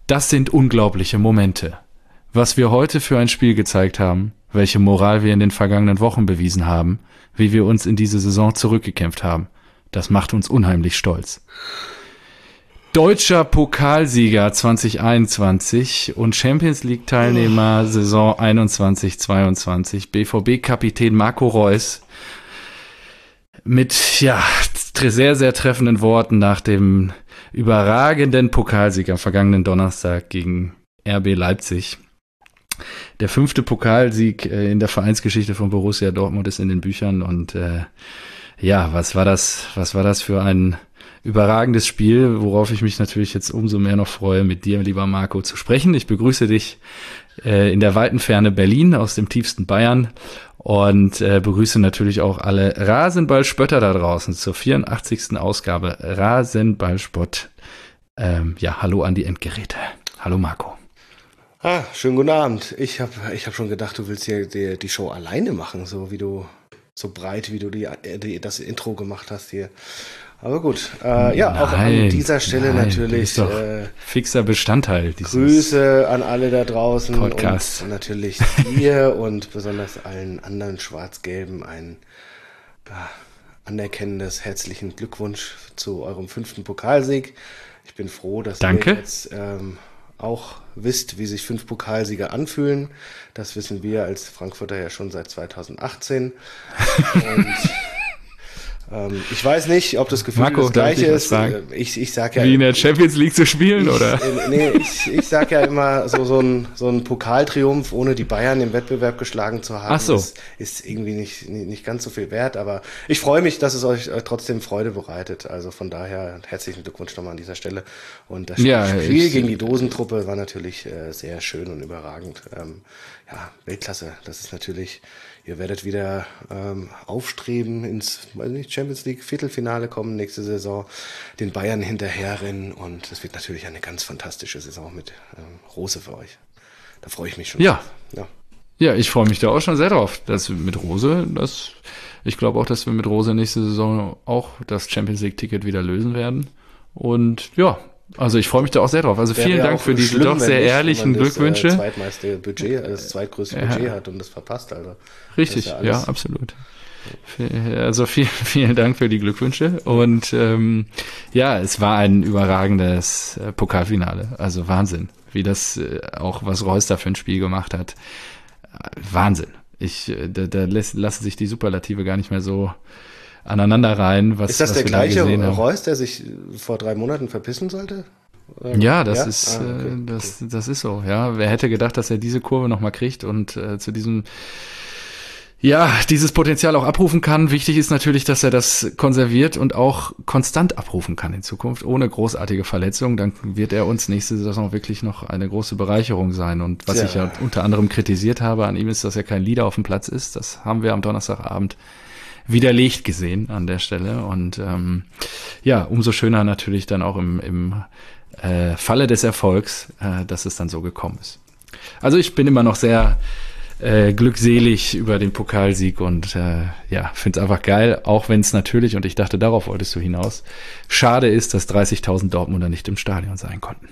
Das sind unglaubliche Momente. Was wir heute für ein Spiel gezeigt haben, welche Moral wir in den vergangenen Wochen bewiesen haben, wie wir uns in diese Saison zurückgekämpft haben, das macht uns unheimlich stolz. Deutscher Pokalsieger 2021 und Champions League Teilnehmer Saison 21/22, BVB-Kapitän Marco Reus mit sehr, sehr treffenden Worten nach dem überragenden Pokalsieg am vergangenen Donnerstag gegen RB Leipzig. Der 5. Pokalsieg in der Vereinsgeschichte von Borussia Dortmund ist in den Büchern und was war das für ein überragendes Spiel, worauf ich mich natürlich jetzt umso mehr noch freue, mit dir, lieber Marco, zu sprechen. Ich begrüße dich in der weiten Ferne Berlin aus dem tiefsten Bayern und begrüße natürlich auch alle Rasenballspötter da draußen zur 84. Ausgabe Rasenballspott. Hallo an die Endgeräte. Hallo Marco. Schönen guten Abend. Ich hab schon gedacht, du willst hier die Show alleine machen, so breit, wie du das Intro gemacht hast hier. Aber gut, auch an dieser Stelle natürlich ist doch fixer Bestandteil dieses Grüße an alle da draußen Podcast. Und natürlich dir und besonders allen anderen Schwarz-Gelben ein anerkennendes herzlichen Glückwunsch zu eurem 5. Pokalsieg. Ich bin froh, dass ihr jetzt auch wisst, wie sich 5 Pokalsieger anfühlen. Das wissen wir als Frankfurter ja schon seit 2018. Und ich weiß nicht, ob das Gefühl Marco, das gleiche ist. Ich sag ja, wie in der Champions League zu spielen, oder? Ich sag ja immer, so ein Pokaltriumph, ohne die Bayern im Wettbewerb geschlagen zu haben, ist irgendwie nicht ganz so viel wert. Aber ich freue mich, dass es euch trotzdem Freude bereitet. Also von daher herzlichen Glückwunsch nochmal an dieser Stelle. Und das Spiel gegen die Dosentruppe war natürlich sehr schön und überragend. Weltklasse. Das ist natürlich... Ihr werdet wieder aufstreben ins Champions League Viertelfinale kommen nächste Saison, den Bayern hinterherrennen und es wird natürlich eine ganz fantastische Saison mit Rose für euch. Da freue ich mich schon drauf. Ja, ich freue mich da auch schon sehr drauf. Ich glaube auch, dass wir mit Rose nächste Saison auch das Champions League Ticket wieder lösen werden. Und also ich freue mich da auch sehr drauf. Also vielen Dank für diese doch sehr ehrlichen Glückwünsche. Das zweitgrößte Budget hat und das verpasst. Also richtig, absolut. Also vielen Dank für die Glückwünsche. Und es war ein überragendes Pokalfinale. Also Wahnsinn, wie das auch, was Reus da für ein Spiel gemacht hat. Wahnsinn. Da lassen sich die Superlative gar nicht mehr so aneinander rein. Ist das der gleiche Reus, der sich vor 3 Monaten verpissen sollte? Ja, das ist so. Ja, wer hätte gedacht, dass er diese Kurve nochmal kriegt und zu diesem dieses Potenzial auch abrufen kann. Wichtig ist natürlich, dass er das konserviert und auch konstant abrufen kann in Zukunft, ohne großartige Verletzungen. Dann wird er uns nächste Saison wirklich noch eine große Bereicherung sein. Und was ich ja unter anderem kritisiert habe an ihm ist, dass er kein Leader auf dem Platz ist. Das haben wir am Donnerstagabend widerlegt gesehen an der Stelle. Und umso schöner natürlich dann auch im Falle des Erfolgs, dass es dann so gekommen ist. Also ich bin immer noch sehr glückselig über den Pokalsieg und finde es einfach geil, auch wenn es natürlich, und ich dachte, darauf wolltest du hinaus, schade ist, dass 30.000 Dortmunder nicht im Stadion sein konnten.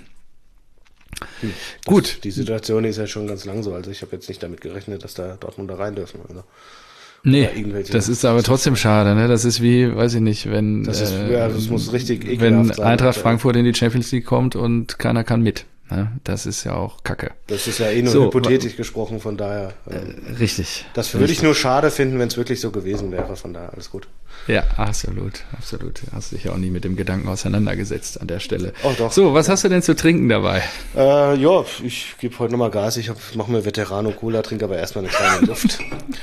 Gut. Die Situation ist ja schon ganz lang so, also ich habe jetzt nicht damit gerechnet, dass da Dortmunder rein dürfen. Also. Nee, das ist aber trotzdem schade, ne? Das ist wie, weiß ich nicht, wenn das muss richtig wenn sein, Eintracht Frankfurt in die Champions League kommt und keiner kann mit. Ne? Das ist ja auch Kacke. Das ist ja nur hypothetisch gesprochen, von daher. Richtig. Das würde ich nur schade finden, wenn es wirklich so gewesen wäre, von daher alles gut. Ja, absolut. Du hast dich ja auch nie mit dem Gedanken auseinandergesetzt an der Stelle. Oh, doch. So, was hast du denn zu trinken dabei? Ich gebe heute nochmal Gas. Ich mache mir Veterano Cola, trinke aber erstmal eine kleine Luft.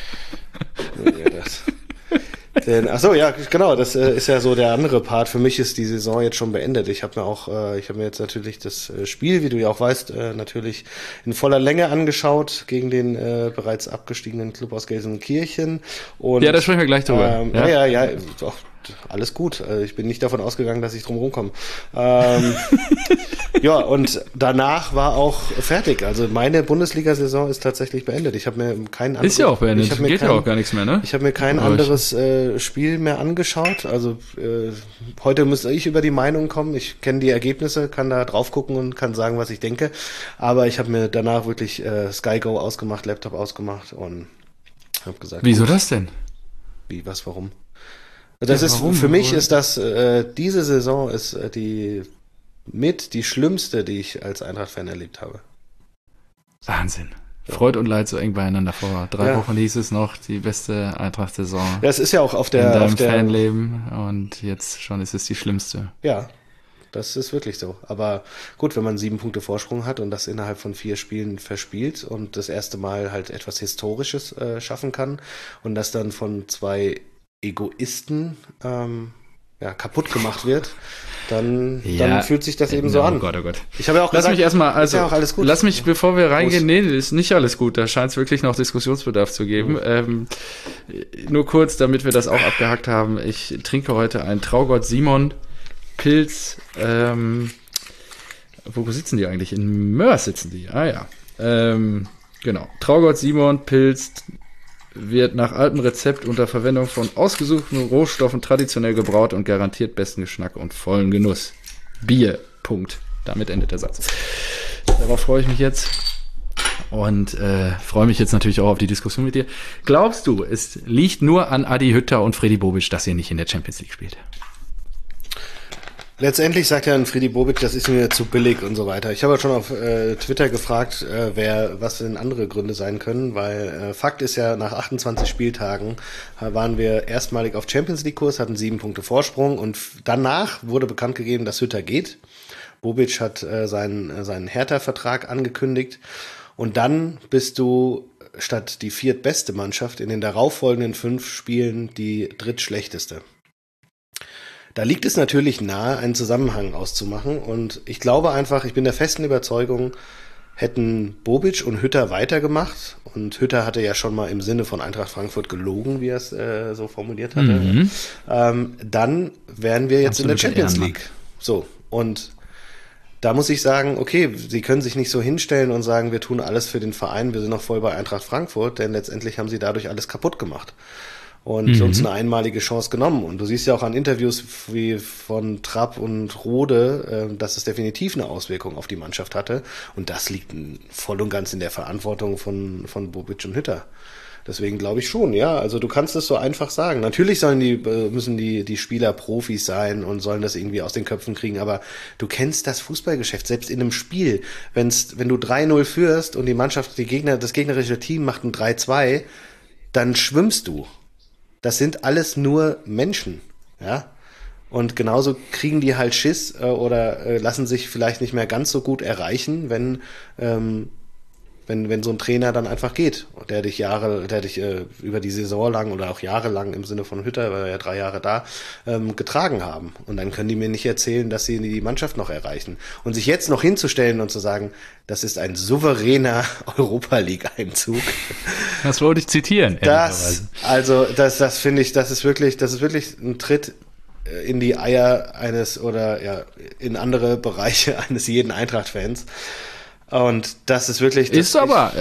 Das ist ja so der andere Part. Für mich ist die Saison jetzt schon beendet. Ich habe mir jetzt natürlich das Spiel, wie du ja auch weißt, natürlich in voller Länge angeschaut gegen den bereits abgestiegenen Club aus Gelsenkirchen. Und, da sprechen wir gleich drüber. alles gut. Ich bin nicht davon ausgegangen, dass ich drum rumkomme. Ja, und danach war auch fertig. Also meine Bundesliga-Saison ist tatsächlich beendet. Ich habe mir kein anderes... Ist ja auch beendet. Geht ja auch gar nichts mehr, ne? Ich habe mir kein anderes Spiel mehr angeschaut. Also heute müsste ich über die Meinung kommen. Ich kenne die Ergebnisse, kann da drauf gucken und kann sagen, was ich denke. Aber ich habe mir danach wirklich Sky Go ausgemacht, Laptop ausgemacht und habe gesagt... Wieso das denn? Wie, was, warum? Das ist, für mich ist das, diese Saison ist die schlimmste, die ich als Eintracht-Fan erlebt habe. Wahnsinn. Freud und Leid so eng beieinander. Vor 3 Wochen hieß es noch, die beste Eintracht-Saison. Ja, es ist ja auch in deinem Fanleben und jetzt schon ist es die schlimmste. Ja, das ist wirklich so. Aber gut, wenn man 7 Punkte Vorsprung hat und das innerhalb von 4 Spielen verspielt und das erste Mal halt etwas Historisches schaffen kann und das dann von 2 Egoisten kaputt gemacht wird, dann fühlt sich das eben so an. Oh Gott, oh Gott. Ich habe ja auch gesagt, ist ja auch alles gut. Lass mich, bevor wir reingehen, ist nicht alles gut, da scheint es wirklich noch Diskussionsbedarf zu geben. Nur kurz, damit wir das auch abgehakt haben, ich trinke heute einen Traugott Simon Pilz, wo sitzen die eigentlich? In Mörs sitzen die, genau. Traugott Simon Pilz wird nach altem Rezept unter Verwendung von ausgesuchten Rohstoffen traditionell gebraut und garantiert besten Geschmack und vollen Genuss. Bier. Punkt. Damit endet der Satz. Darauf freue ich mich jetzt und freue mich jetzt natürlich auch auf die Diskussion mit dir. Glaubst du, es liegt nur an Adi Hütter und Freddy Bobic, dass ihr nicht in der Champions League spielt? Letztendlich sagt ja ein Freddy Bobic, das ist mir zu billig und so weiter. Ich habe schon auf Twitter gefragt, was denn andere Gründe sein können, weil Fakt ist ja, nach 28 Spieltagen waren wir erstmalig auf Champions League Kurs, hatten 7 Punkte Vorsprung und danach wurde bekannt gegeben, dass Hütter geht. Bobic hat seinen Hertha-Vertrag angekündigt und dann bist du statt die 4. beste Mannschaft in den darauffolgenden 5 Spielen die drittschlechteste. Da liegt es natürlich nahe, einen Zusammenhang auszumachen und ich glaube einfach, ich bin der festen Überzeugung, hätten Bobic und Hütter weitergemacht und Hütter hatte ja schon mal im Sinne von Eintracht Frankfurt gelogen, wie er es so formuliert hatte, dann wären wir jetzt in der Champions League. So, und da muss ich sagen, okay, sie können sich nicht so hinstellen und sagen, wir tun alles für den Verein, wir sind noch voll bei Eintracht Frankfurt, denn letztendlich haben sie dadurch alles kaputt gemacht. Und uns eine einmalige Chance genommen. Und du siehst ja auch an Interviews wie von Trapp und Rode, dass es definitiv eine Auswirkung auf die Mannschaft hatte. Und das liegt voll und ganz in der Verantwortung von Bobic und Hütter. Deswegen glaube ich schon, ja. Also du kannst es so einfach sagen. Natürlich müssen die Spieler Profis sein und sollen das irgendwie aus den Köpfen kriegen. Aber du kennst das Fußballgeschäft. Selbst in einem Spiel, wenn du 3-0 führst und die Mannschaft, das gegnerische Team macht ein 3-2, dann schwimmst du. Das sind alles nur Menschen, ja. Und genauso kriegen die halt Schiss oder lassen sich vielleicht nicht mehr ganz so gut erreichen, wenn so ein Trainer dann einfach geht, der dich über die Saison lang oder auch jahrelang im Sinne von Hütter, weil er ja 3 Jahre da, getragen haben. Und dann können die mir nicht erzählen, dass sie die Mannschaft noch erreichen. Und sich jetzt noch hinzustellen und zu sagen, das ist ein souveräner Europa-League-Einzug. Das wollte ich zitieren. Das finde ich, das ist wirklich ein Tritt in die Eier in andere Bereiche eines jeden Eintracht-Fans. Und das ist wirklich... ich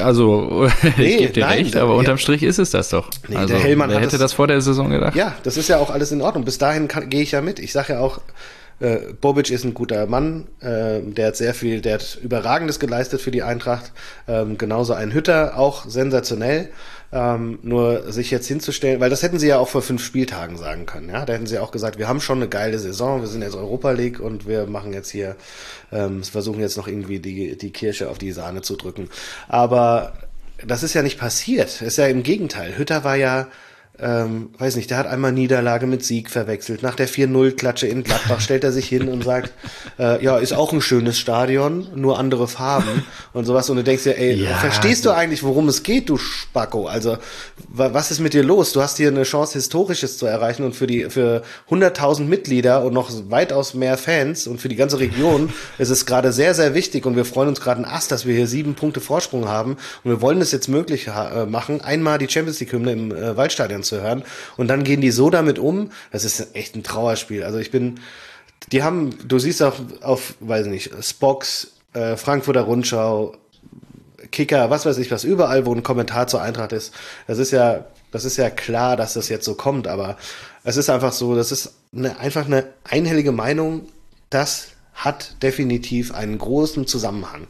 gebe dir recht, aber unterm Strich ist es das doch. Nee, der Hellmann wer hätte das vor der Saison gedacht? Ja, das ist ja auch alles in Ordnung. Bis dahin gehe ich ja mit. Ich sage ja auch, Bobic ist ein guter Mann, der hat Überragendes geleistet für die Eintracht. Genauso ein Hütter, auch sensationell. Nur sich jetzt hinzustellen, weil das hätten sie ja auch vor 5 Spieltagen sagen können, ja. Da hätten sie auch gesagt, wir haben schon eine geile Saison, wir sind jetzt Europa League und wir machen jetzt hier, versuchen jetzt noch irgendwie die Kirsche auf die Sahne zu drücken. Aber das ist ja nicht passiert. Das ist ja im Gegenteil. Hütter war ja, der hat einmal Niederlage mit Sieg verwechselt. Nach der 4-0-Klatsche in Gladbach stellt er sich hin und sagt, ist auch ein schönes Stadion, nur andere Farben und sowas. Und du denkst dir, verstehst du eigentlich, worum es geht, du Spacko? Also, was ist mit dir los? Du hast hier eine Chance, Historisches zu erreichen und für 100.000 Mitglieder und noch weitaus mehr Fans und für die ganze Region ist es gerade sehr, sehr wichtig und wir freuen uns gerade einen Ast, dass wir hier 7 Punkte Vorsprung haben und wir wollen es jetzt möglich machen, einmal die Champions League-Hymne im Waldstadion zu anzuhören. Und dann gehen die so damit um, das ist echt ein Trauerspiel. Also du siehst auf, weiß nicht, Spox, Frankfurter Rundschau, Kicker, was weiß ich was, überall, wo ein Kommentar zur Eintracht ist. Das ist ja klar, dass das jetzt so kommt, aber es ist einfach so, das ist einfach eine einhellige Meinung, das hat definitiv einen großen Zusammenhang.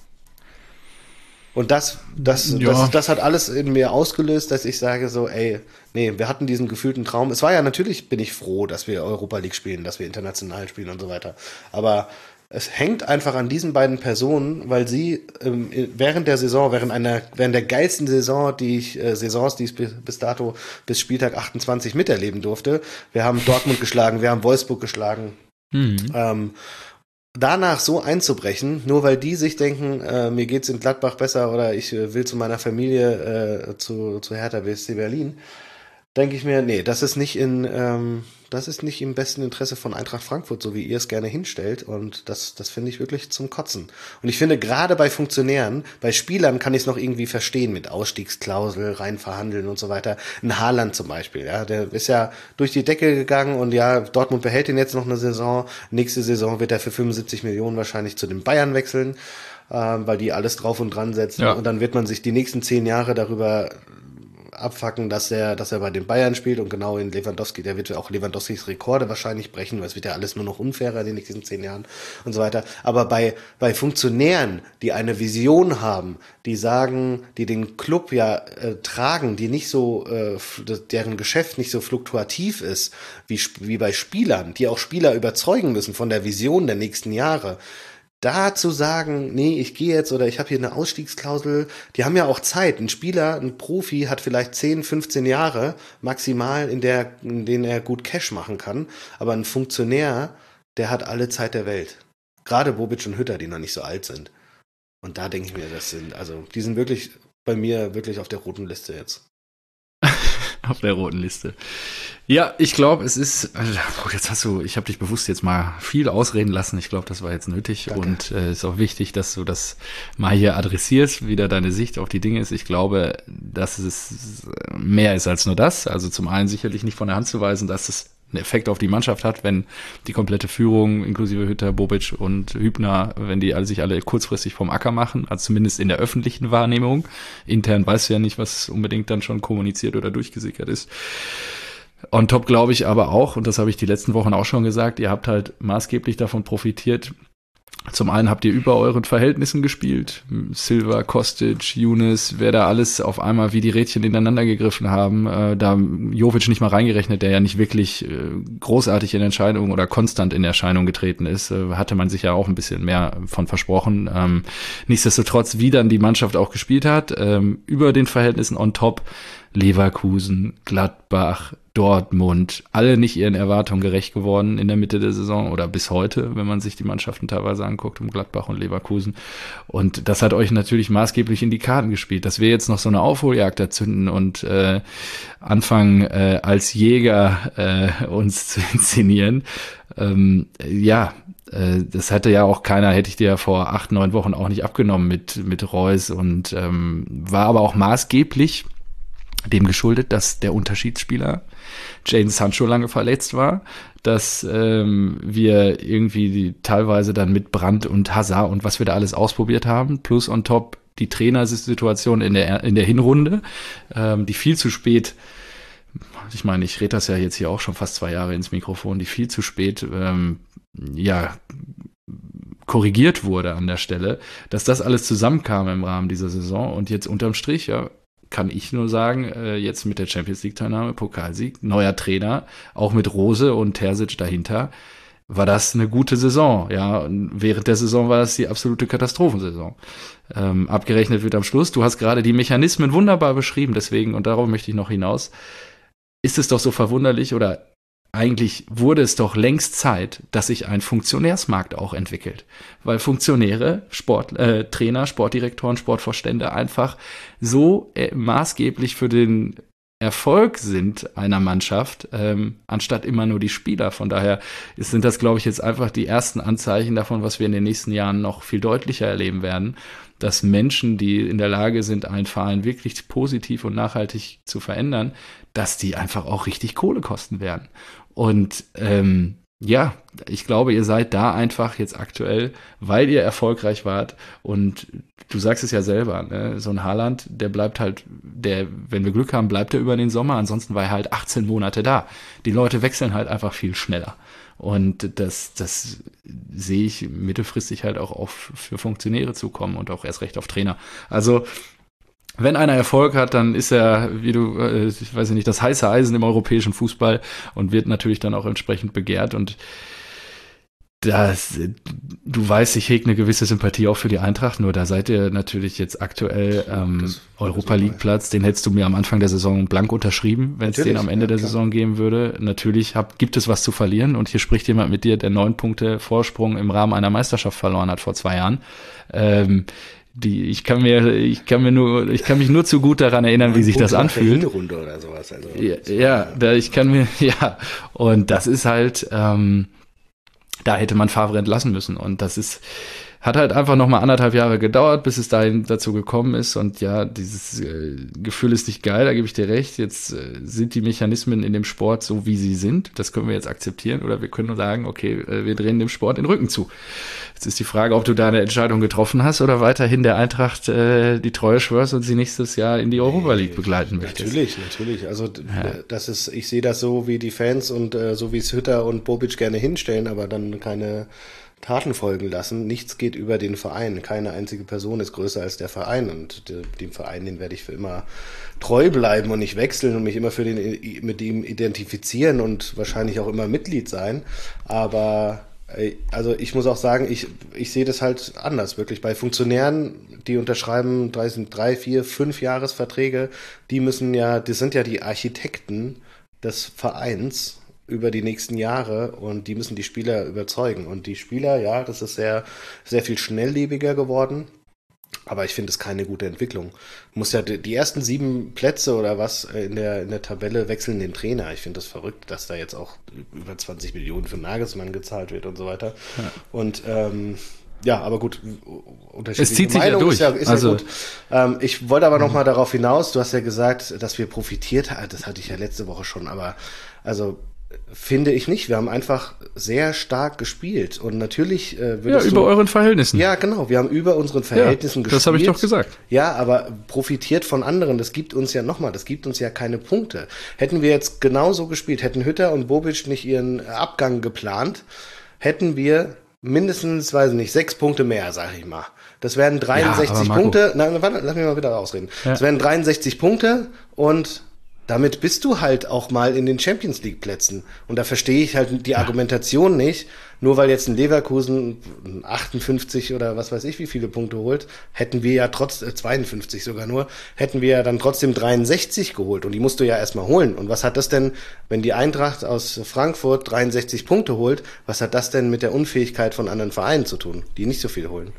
Und das hat alles in mir ausgelöst, dass ich sage so, wir hatten diesen gefühlten Traum. Es war ja, natürlich bin ich froh, dass wir Europa League spielen, dass wir international spielen und so weiter. Aber es hängt einfach an diesen beiden Personen, weil sie während der Saison, während der geilsten Saisons, die ich bis dato, bis Spieltag 28 miterleben durfte, wir haben Dortmund geschlagen, wir haben Wolfsburg geschlagen, danach so einzubrechen, nur weil die sich denken, mir geht's in Gladbach besser oder ich will zu meiner Familie zu Hertha BSC Berlin, denke ich mir, nee, das ist nicht im besten Interesse von Eintracht Frankfurt, so wie ihr es gerne hinstellt, und das finde ich wirklich zum Kotzen. Und ich finde, gerade bei Funktionären, bei Spielern kann ich es noch irgendwie verstehen, mit Ausstiegsklausel, rein verhandeln und so weiter. Ein Haaland zum Beispiel, ja, der ist ja durch die Decke gegangen und ja, Dortmund behält ihn jetzt noch eine Saison, nächste Saison wird er für 75 Millionen wahrscheinlich zu den Bayern wechseln, weil die alles drauf und dran setzen, ja. Und dann wird man sich die nächsten 10 Jahre darüber abfacken, dass er bei den Bayern spielt, und genau in Lewandowski, der wird auch Lewandowskis Rekorde wahrscheinlich brechen, weil es wird ja alles nur noch unfairer in den nächsten 10 Jahren und so weiter. Aber bei Funktionären, die eine Vision haben, die sagen, die den Club tragen, die nicht so, deren Geschäft nicht so fluktuativ ist, wie bei Spielern, die auch Spieler überzeugen müssen von der Vision der nächsten Jahre, da zu sagen, nee, ich gehe jetzt oder ich habe hier eine Ausstiegsklausel, die haben ja auch Zeit. Ein Profi hat vielleicht 10, 15 Jahre maximal, in denen er gut Cash machen kann. Aber ein Funktionär, der hat alle Zeit der Welt. Gerade Bobic und Hütter, die noch nicht so alt sind. Und da denke ich mir, die sind wirklich bei mir wirklich auf der roten Liste jetzt. Auf der roten Liste. Ja, ich glaube, es ist, ich habe dich bewusst jetzt mal viel ausreden lassen. Ich glaube, das war jetzt nötig. Danke. Und ist auch wichtig, dass du das mal hier adressierst, wie da deine Sicht auf die Dinge ist. Ich glaube, dass es mehr ist als nur das. Also zum einen sicherlich nicht von der Hand zu weisen, dass es einen Effekt auf die Mannschaft hat, wenn die komplette Führung, inklusive Hütter, Bobic und Hübner, wenn die sich alle kurzfristig vom Acker machen, also zumindest in der öffentlichen Wahrnehmung. Intern weißt du ja nicht, was unbedingt dann schon kommuniziert oder durchgesickert ist. On top glaube ich aber auch, und das habe ich die letzten Wochen auch schon gesagt, ihr habt halt maßgeblich davon profitiert. Zum einen habt ihr über euren Verhältnissen gespielt. Silva, Kostic, Younes, wer da alles auf einmal wie die Rädchen ineinander gegriffen haben. Da Jovic nicht mal reingerechnet, der ja nicht wirklich großartig in Erscheinung oder konstant in Erscheinung getreten ist, hatte man sich ja auch ein bisschen mehr von versprochen. Nichtsdestotrotz, wie dann die Mannschaft auch gespielt hat, über den Verhältnissen on top, Leverkusen, Gladbach, Dortmund, alle nicht ihren Erwartungen gerecht geworden in der Mitte der Saison oder bis heute, wenn man sich die Mannschaften teilweise anguckt, um Gladbach und Leverkusen. Und das hat euch natürlich maßgeblich in die Karten gespielt, dass wir jetzt noch so eine Aufholjagd erzünden und anfangen, als Jäger uns zu inszenieren. Das hätte ich dir ja vor 8, 9 Wochen auch nicht abgenommen mit Reus, und war aber auch maßgeblich dem geschuldet, dass der Unterschiedsspieler Jadon Sancho lange verletzt war, dass wir irgendwie teilweise dann mit Brandt und Hazard und was wir da alles ausprobiert haben, plus on top die Trainersituation in der Hinrunde, die viel zu spät, ich meine, ich rede das ja jetzt hier auch schon fast 2 Jahre ins Mikrofon, die viel zu spät korrigiert wurde an der Stelle, dass das alles zusammenkam im Rahmen dieser Saison, und jetzt unterm Strich, kann ich nur sagen, jetzt mit der Champions-League-Teilnahme, Pokalsieg, neuer Trainer, auch mit Rose und Terzic dahinter, war das eine gute Saison. Ja, und während der Saison war das die absolute Katastrophensaison. Abgerechnet wird am Schluss. Du hast gerade die Mechanismen wunderbar beschrieben, deswegen, und darauf möchte ich noch hinaus, ist es doch so verwunderlich, oder eigentlich wurde es doch längst Zeit, dass sich ein Funktionärsmarkt auch entwickelt. Weil Funktionäre, Trainer, Sportdirektoren, Sportvorstände einfach so maßgeblich für den Erfolg sind einer Mannschaft, anstatt immer nur die Spieler. Von daher sind das, glaube ich, jetzt einfach die ersten Anzeichen davon, was wir in den nächsten Jahren noch viel deutlicher erleben werden, dass Menschen, die in der Lage sind, einen Verein wirklich positiv und nachhaltig zu verändern, dass die einfach auch richtig Kohle kosten werden. Und ja, ich glaube, ihr seid da einfach jetzt aktuell, weil ihr erfolgreich wart, und du sagst es ja selber, ne? So ein Haaland, der bleibt halt, wenn wir Glück haben, bleibt er über den Sommer, ansonsten war er halt 18 Monate da. Die Leute wechseln halt einfach viel schneller. Und das sehe ich mittelfristig halt auch für Funktionäre zukommen und auch erst recht auf Trainer. Also wenn einer Erfolg hat, dann ist er, ich weiß nicht, das heiße Eisen im europäischen Fußball und wird natürlich dann auch entsprechend begehrt. Und du weißt, ich hege eine gewisse Sympathie auch für die Eintracht, nur da seid ihr natürlich jetzt aktuell Europa League Platz, den hättest du mir am Anfang der Saison blank unterschrieben, wenn es den am Ende der Saison geben würde. Natürlich gibt es was zu verlieren, und hier spricht jemand mit dir, der 9 Punkte Vorsprung im Rahmen einer Meisterschaft verloren hat vor 2 Jahren. Ich kann mich nur zu gut daran erinnern, wie sich das anfühlt. Hinrunde oder sowas. Also, und das ist halt, da hätte man Favre entlassen müssen, und hat halt einfach nochmal 1,5 Jahre gedauert, bis es dahin dazu gekommen ist. Und ja, dieses Gefühl ist nicht geil, da gebe ich dir recht. Jetzt sind die Mechanismen in dem Sport so, wie sie sind. Das können wir jetzt akzeptieren, oder wir können nur sagen, okay, wir drehen dem Sport den Rücken zu. Jetzt ist die Frage, ob du da eine Entscheidung getroffen hast oder weiterhin der Eintracht die Treue schwörst und sie nächstes Jahr in die Europa League begleiten möchtest. Natürlich. Also ich sehe das so wie die Fans und so wie es Hütter und Bobic gerne hinstellen, aber dann keine Taten folgen lassen. Nichts geht über den Verein. Keine einzige Person ist größer als der Verein, und dem Verein, den werde ich für immer treu bleiben und nicht wechseln und mich immer mit ihm identifizieren und wahrscheinlich auch immer Mitglied sein. Aber also ich muss auch sagen, ich sehe das halt anders, wirklich. Bei Funktionären, die unterschreiben 3, 4, 5 Jahresverträge, das sind ja die Architekten des Vereins über die nächsten Jahre, und die müssen die Spieler überzeugen. Und die Spieler, ja, das ist sehr, sehr viel schnelllebiger geworden. Aber ich finde es keine gute Entwicklung. Muss ja die ersten 7 Plätze oder was in der Tabelle wechseln den Trainer. Ich finde das verrückt, dass da jetzt auch über 20 Millionen für Nagelsmann gezahlt wird und so weiter. Ja. Und ja, aber gut, es zieht sich Meinung ja durch. Ist ja gut. Ich wollte aber nochmal darauf hinaus, du hast ja gesagt, dass wir profitiert haben. Das hatte ich ja letzte Woche schon, aber also finde ich nicht. Wir haben einfach sehr stark gespielt, und natürlich über euren Verhältnissen. Ja, genau. Wir haben über unseren Verhältnissen gespielt. Das habe ich doch gesagt. Ja, aber profitiert von anderen. Das gibt uns ja keine Punkte. Hätten wir jetzt genauso gespielt, hätten Hütter und Bobic nicht ihren Abgang geplant, hätten wir mindestens, weiß ich nicht, 6 Punkte mehr, sag ich mal. Das wären 63 Punkte. Nein, warte, lass mich mal wieder ausreden. Das wären 63 Punkte, und damit bist du halt auch mal in den Champions League Plätzen. Und da verstehe ich halt die Argumentation nicht. Nur weil jetzt ein Leverkusen 58 oder was weiß ich wie viele Punkte holt, hätten wir ja 52 sogar nur, hätten wir ja dann trotzdem 63 geholt. Und die musst du ja erstmal holen. Und was hat das denn, wenn die Eintracht aus Frankfurt 63 Punkte holt, was hat das denn mit der Unfähigkeit von anderen Vereinen zu tun, die nicht so viel holen?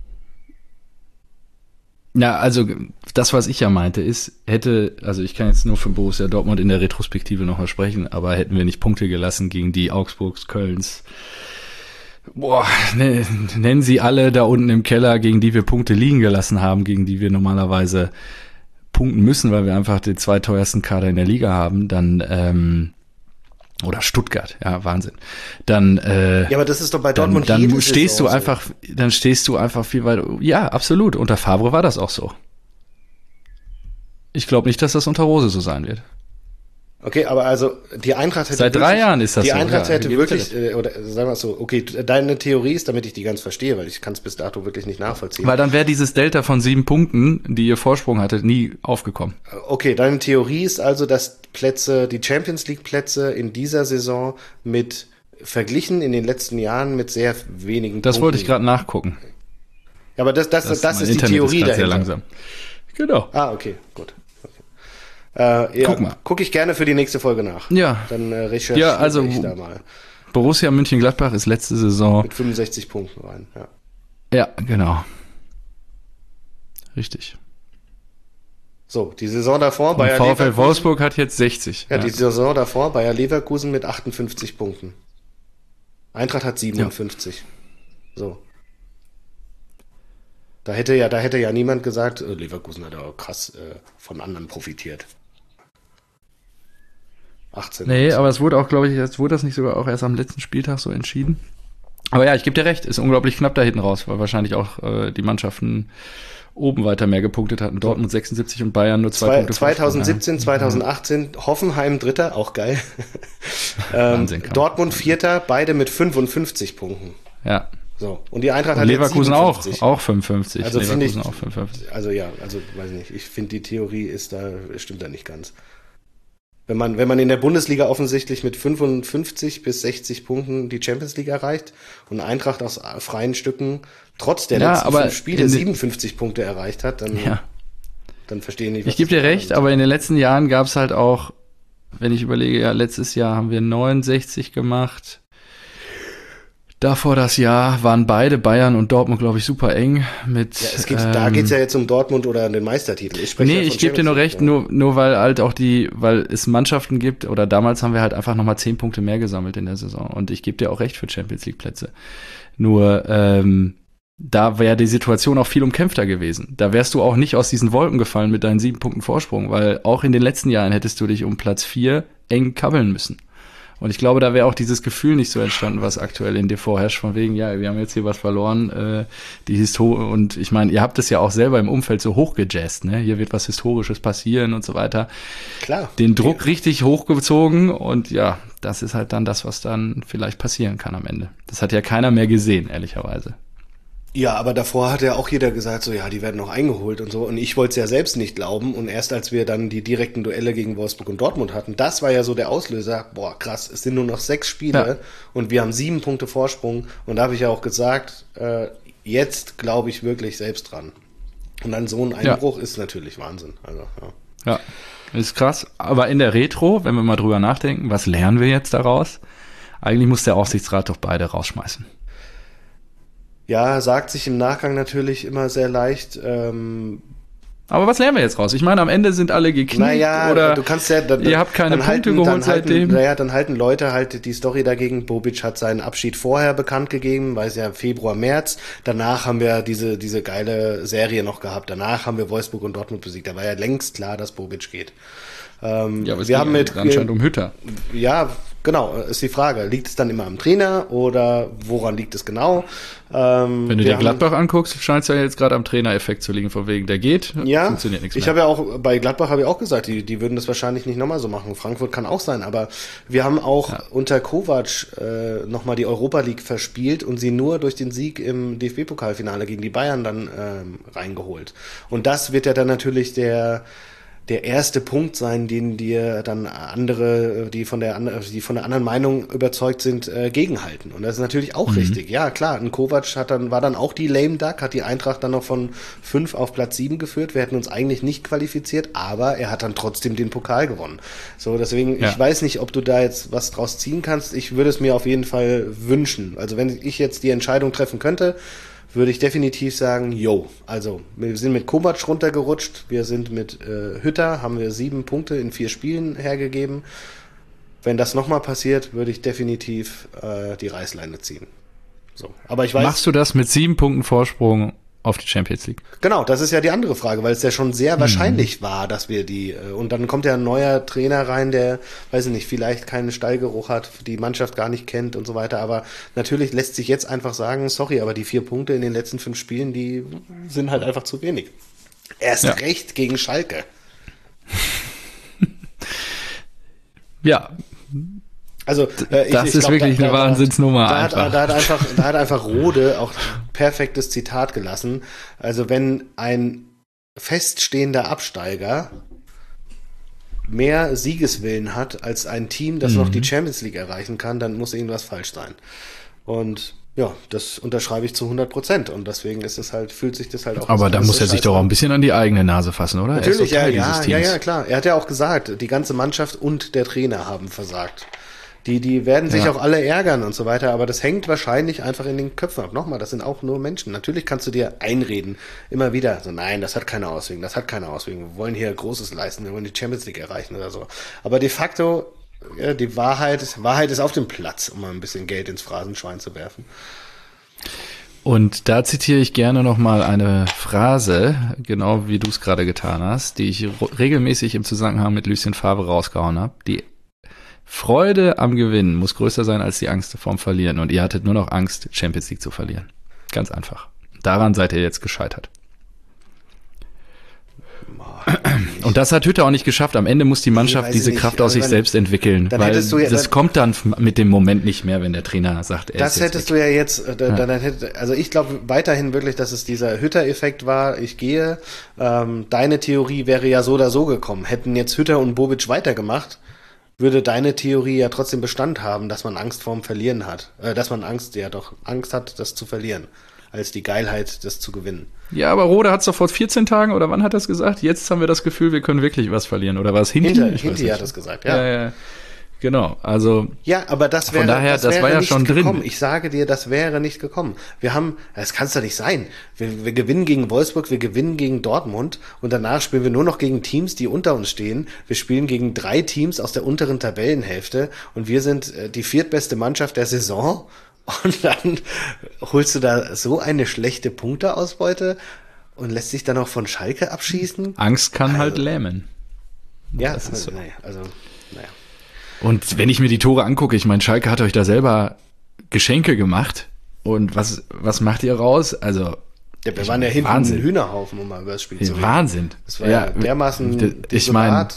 Ja, also das, was ich ja meinte, ich kann jetzt nur für Borussia Dortmund in der Retrospektive nochmal sprechen, aber hätten wir nicht Punkte gelassen gegen die Augsburgs, Kölns, nennen sie alle da unten im Keller, gegen die wir Punkte liegen gelassen haben, gegen die wir normalerweise punkten müssen, weil wir einfach den zweiteuersten Kader in der Liga haben, dann oder Stuttgart, ja, Wahnsinn. Dann ja, aber das ist doch bei Dortmund dann stehst du einfach viel weiter. Ja, absolut. Unter Favre war das auch so. Ich glaube nicht, dass das unter Rose so sein wird. Okay, aber also die Eintracht hätte seit 3 Jahren ist das die so. Die Eintracht hätte wirklich, oder sagen wir es so, okay, deine Theorie ist, damit ich die ganz verstehe, weil ich kann es bis dato wirklich nicht nachvollziehen. Weil dann wäre dieses Delta von 7 Punkten, die ihr Vorsprung hattet, nie aufgekommen. Okay, deine Theorie ist also, dass die Champions League Plätze in dieser Saison verglichen in den letzten Jahren mit sehr wenigen Punkten. Das wollte ich gerade nachgucken. Ja, aber das ist die Theorie dahinter. Sehr langsam. Genau. Ah, okay, gut. Guck mal. Gucke ich gerne für die nächste Folge nach. Ja. Dann recherchiere ich da mal. Borussia Mönchengladbach ist letzte Saison mit 65 Punkten rein. Ja. Ja, genau. Richtig. So, die Saison davor Bayer Leverkusen. VfL Wolfsburg hat jetzt 60. Ja, die Saison davor Bayer Leverkusen mit 58 Punkten. Eintracht hat 57. Ja. So. Da hätte ja niemand gesagt, Leverkusen hat ja krass von anderen profitiert. 18. Nee, aber es wurde auch, glaube ich, wurde das nicht sogar auch erst am letzten Spieltag so entschieden? Aber ja, ich gebe dir recht, ist unglaublich knapp da hinten raus, weil wahrscheinlich auch die Mannschaften oben weiter mehr gepunktet hatten. Dortmund 76 und Bayern nur 2 Punkte. 2017, 2018, Hoffenheim Dritter, auch geil. Wahnsinn, Dortmund Vierter, beide mit 55 Punkten. Ja. So, und die Eintracht hat Leverkusen jetzt 57. auch 55. Also Leverkusen auch 55. Also ja, weiß nicht, ich finde die Theorie stimmt da nicht ganz. Wenn man in der Bundesliga offensichtlich mit 55 bis 60 Punkten die Champions League erreicht und Eintracht aus freien Stücken trotz der letzten 5 Spiele 57 Punkte erreicht hat, dann verstehe ich nicht, was ich gebe dir recht, aber in den letzten Jahren gab es halt auch, wenn ich überlege, ja, letztes Jahr haben wir 69 gemacht. Davor das Jahr waren beide Bayern und Dortmund, glaube ich, super eng mit. Ja, da geht's ja jetzt um Dortmund oder den Meistertitel. Ich gebe dir nur recht, nur weil halt auch weil es Mannschaften gibt, oder damals haben wir halt einfach nochmal 10 Punkte mehr gesammelt in der Saison. Und ich gebe dir auch recht für Champions League Plätze. Nur, da wäre die Situation auch viel umkämpfter gewesen. Da wärst du auch nicht aus diesen Wolken gefallen mit deinen 7 Punkten Vorsprung, weil auch in den letzten Jahren hättest du dich um Platz 4 eng kabbeln müssen. Und ich glaube, da wäre auch dieses Gefühl nicht so entstanden, was aktuell in dir vorherrscht, von wegen, ja, wir haben jetzt hier was verloren, die Historie, und ich meine, ihr habt es ja auch selber im Umfeld so hochgejazzt, ne? Hier wird was Historisches passieren und so weiter. Klar. Den Druck richtig hochgezogen, und ja, das ist halt dann das, was dann vielleicht passieren kann am Ende. Das hat ja keiner mehr gesehen, ehrlicherweise. Ja, aber davor hat ja auch jeder gesagt, so ja, die werden noch eingeholt und so. Und ich wollte es ja selbst nicht glauben. Und erst als wir dann die direkten Duelle gegen Wolfsburg und Dortmund hatten, das war ja so der Auslöser. Boah, krass, es sind nur noch 6 Spiele und wir haben 7 Punkte Vorsprung. Und da habe ich ja auch gesagt, jetzt glaube ich wirklich selbst dran. Und dann so ein Einbruch ist natürlich Wahnsinn. Also, ja, ist krass. Aber in der Retro, wenn wir mal drüber nachdenken, was lernen wir jetzt daraus? Eigentlich muss der Aufsichtsrat doch beide rausschmeißen. Ja, sagt sich im Nachgang natürlich immer sehr leicht. Aber was lernen wir jetzt raus? Ich meine, am Ende sind alle geknickt. Naja, oder du kannst ja, ihr habt keine Punkte geholt seitdem. Naja, dann halten Leute halt die Story dagegen. Bobic hat seinen Abschied vorher bekannt gegeben, weil es ja Februar, März. Danach haben wir diese geile Serie noch gehabt. Danach haben wir Wolfsburg und Dortmund besiegt. Da war ja längst klar, dass Bobic geht. Ja, aber es geht anscheinend um Hütter. Ja, genau, ist die Frage. Liegt es dann immer am Trainer oder woran liegt es genau? Wenn du dir Gladbach anguckst, scheint es ja jetzt gerade am Trainereffekt zu liegen, von wegen, der geht, funktioniert nichts mehr. Ich habe ja auch, bei Gladbach habe ich auch gesagt, die würden das wahrscheinlich nicht nochmal so machen. Frankfurt kann auch sein, aber wir haben auch unter Kovac nochmal die Europa League verspielt und sie nur durch den Sieg im DFB-Pokalfinale gegen die Bayern dann reingeholt. Und das wird ja dann natürlich der erste Punkt sein, den dir dann andere, die von der anderen Meinung überzeugt sind, gegenhalten. Und das ist natürlich auch richtig. Ja, klar, ein Kovac war dann auch die Lame Duck, hat die Eintracht dann noch von 5 auf Platz 7 geführt. Wir hätten uns eigentlich nicht qualifiziert, aber er hat dann trotzdem den Pokal gewonnen. So, deswegen, ich weiß nicht, ob du da jetzt was draus ziehen kannst. Ich würde es mir auf jeden Fall wünschen. Also wenn ich jetzt die Entscheidung treffen könnte, würde ich definitiv sagen, also wir sind mit Kovac runtergerutscht, wir sind mit Hütter, haben wir 7 Punkte in 4 Spielen hergegeben. Wenn das nochmal passiert, würde ich definitiv die Reißleine ziehen. So, aber ich weiß. Machst du das mit 7 Punkten Vorsprung auf die Champions League? Genau, das ist ja die andere Frage, weil es ja schon sehr wahrscheinlich war, dass wir und dann kommt ja ein neuer Trainer rein, der, weiß ich nicht, vielleicht keinen Stallgeruch hat, die Mannschaft gar nicht kennt und so weiter, aber natürlich lässt sich jetzt einfach sagen, sorry, aber die 4 Punkte in den letzten 5 Spielen, die sind halt einfach zu wenig. Erst recht gegen Schalke. Ja. Also das ist wirklich eine Wahnsinnsnummer. Da hat einfach Rode auch perfektes Zitat gelassen. Also wenn ein feststehender Absteiger mehr Siegeswillen hat als ein Team, das noch die Champions League erreichen kann, dann muss irgendwas falsch sein. Und ja, das unterschreibe ich zu 100%. Und deswegen ist es halt, fühlt sich das halt auch. Aber da muss er sich doch auch ein bisschen an die eigene Nase fassen, oder? Natürlich, ja, klar. Er hat ja auch gesagt, die ganze Mannschaft und der Trainer haben versagt. Die werden sich auch alle ärgern und so weiter, aber das hängt wahrscheinlich einfach in den Köpfen ab. Nochmal, das sind auch nur Menschen. Natürlich kannst du dir einreden, immer wieder, so nein, das hat keine Auswirkungen, wir wollen hier Großes leisten, wir wollen die Champions League erreichen oder so. Aber de facto, ja, die Wahrheit ist auf dem Platz, um mal ein bisschen Geld ins Phrasenschwein zu werfen. Und da zitiere ich gerne nochmal eine Phrase, genau wie du es gerade getan hast, die ich regelmäßig im Zusammenhang mit Lucien Favre rausgehauen habe. Die Freude am Gewinnen muss größer sein als die Angst vorm Verlieren. Und ihr hattet nur noch Angst, Champions League zu verlieren. Ganz einfach. Daran seid ihr jetzt gescheitert. Und das hat Hütter auch nicht geschafft. Am Ende muss die Mannschaft diese Kraft aus sich selbst entwickeln. Weil das kommt dann mit dem Moment nicht mehr, wenn der Trainer sagt, das hättest du ja jetzt, also ich glaube weiterhin wirklich, dass es dieser Hütter-Effekt war. Ich gehe, deine Theorie wäre ja so oder so gekommen. Hätten jetzt Hütter und Bobic weitergemacht, würde deine Theorie ja trotzdem Bestand haben, dass man Angst vorm Verlieren hat. Dass man Angst hat, das zu verlieren, als die Geilheit, das zu gewinnen. Ja, aber Rode hat es doch vor 14 Tagen, oder wann hat er es gesagt? Jetzt haben wir das Gefühl, wir können wirklich was verlieren. Oder war es Hinti? Hinti hat das gesagt, ja. Ja. Genau, also. Ja, aber das wäre, von daher, das war ja schon gekommen. drin. Ich sage dir, das wäre nicht gekommen. Das kann es doch nicht sein. Wir gewinnen gegen Wolfsburg, wir gewinnen gegen Dortmund und danach spielen wir nur noch gegen Teams, die unter uns stehen. Wir spielen gegen 3 Teams aus der unteren Tabellenhälfte und wir sind die 4. beste Mannschaft der Saison. Und dann holst du da so eine schlechte Punkteausbeute und lässt dich dann auch von Schalke abschießen. Angst kann halt lähmen. Ja, das ist so. Naja. Und wenn ich mir die Tore angucke, ich meine, Schalke hat euch da selber Geschenke gemacht. Und was macht ihr raus? Also, ja, wir waren ja hinten ein Hühnerhaufen, um mal über das Spiel zu reden. Wahnsinn. Das war ja dermaßen ich meine,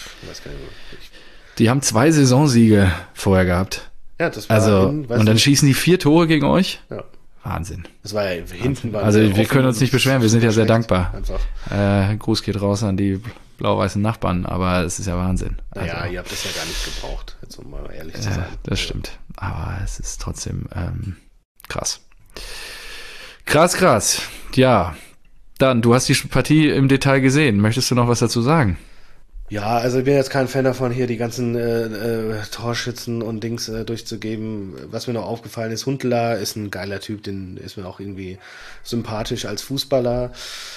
die haben 2 Saisonsiege vorher gehabt. Ja, das war und dann schießen die 4 Tore gegen euch. Ja. Wahnsinn. Das war ja hinten. Also wir können uns nicht beschweren, wir sind ja sehr dankbar. Einfach. Gruß geht raus an die blau-weißen Nachbarn, aber es ist ja Wahnsinn. Naja, ihr habt das ja gar nicht gebraucht, jetzt um mal ehrlich zu sein. Das stimmt, aber es ist trotzdem krass. Krass. Ja, dann, du hast die Partie im Detail gesehen. Möchtest du noch was dazu sagen? Ja, also ich bin jetzt kein Fan davon, hier die ganzen Torschützen und Dings durchzugeben. Was mir noch aufgefallen ist, Huntelaar ist ein geiler Typ, den ist mir auch irgendwie sympathisch als Fußballer.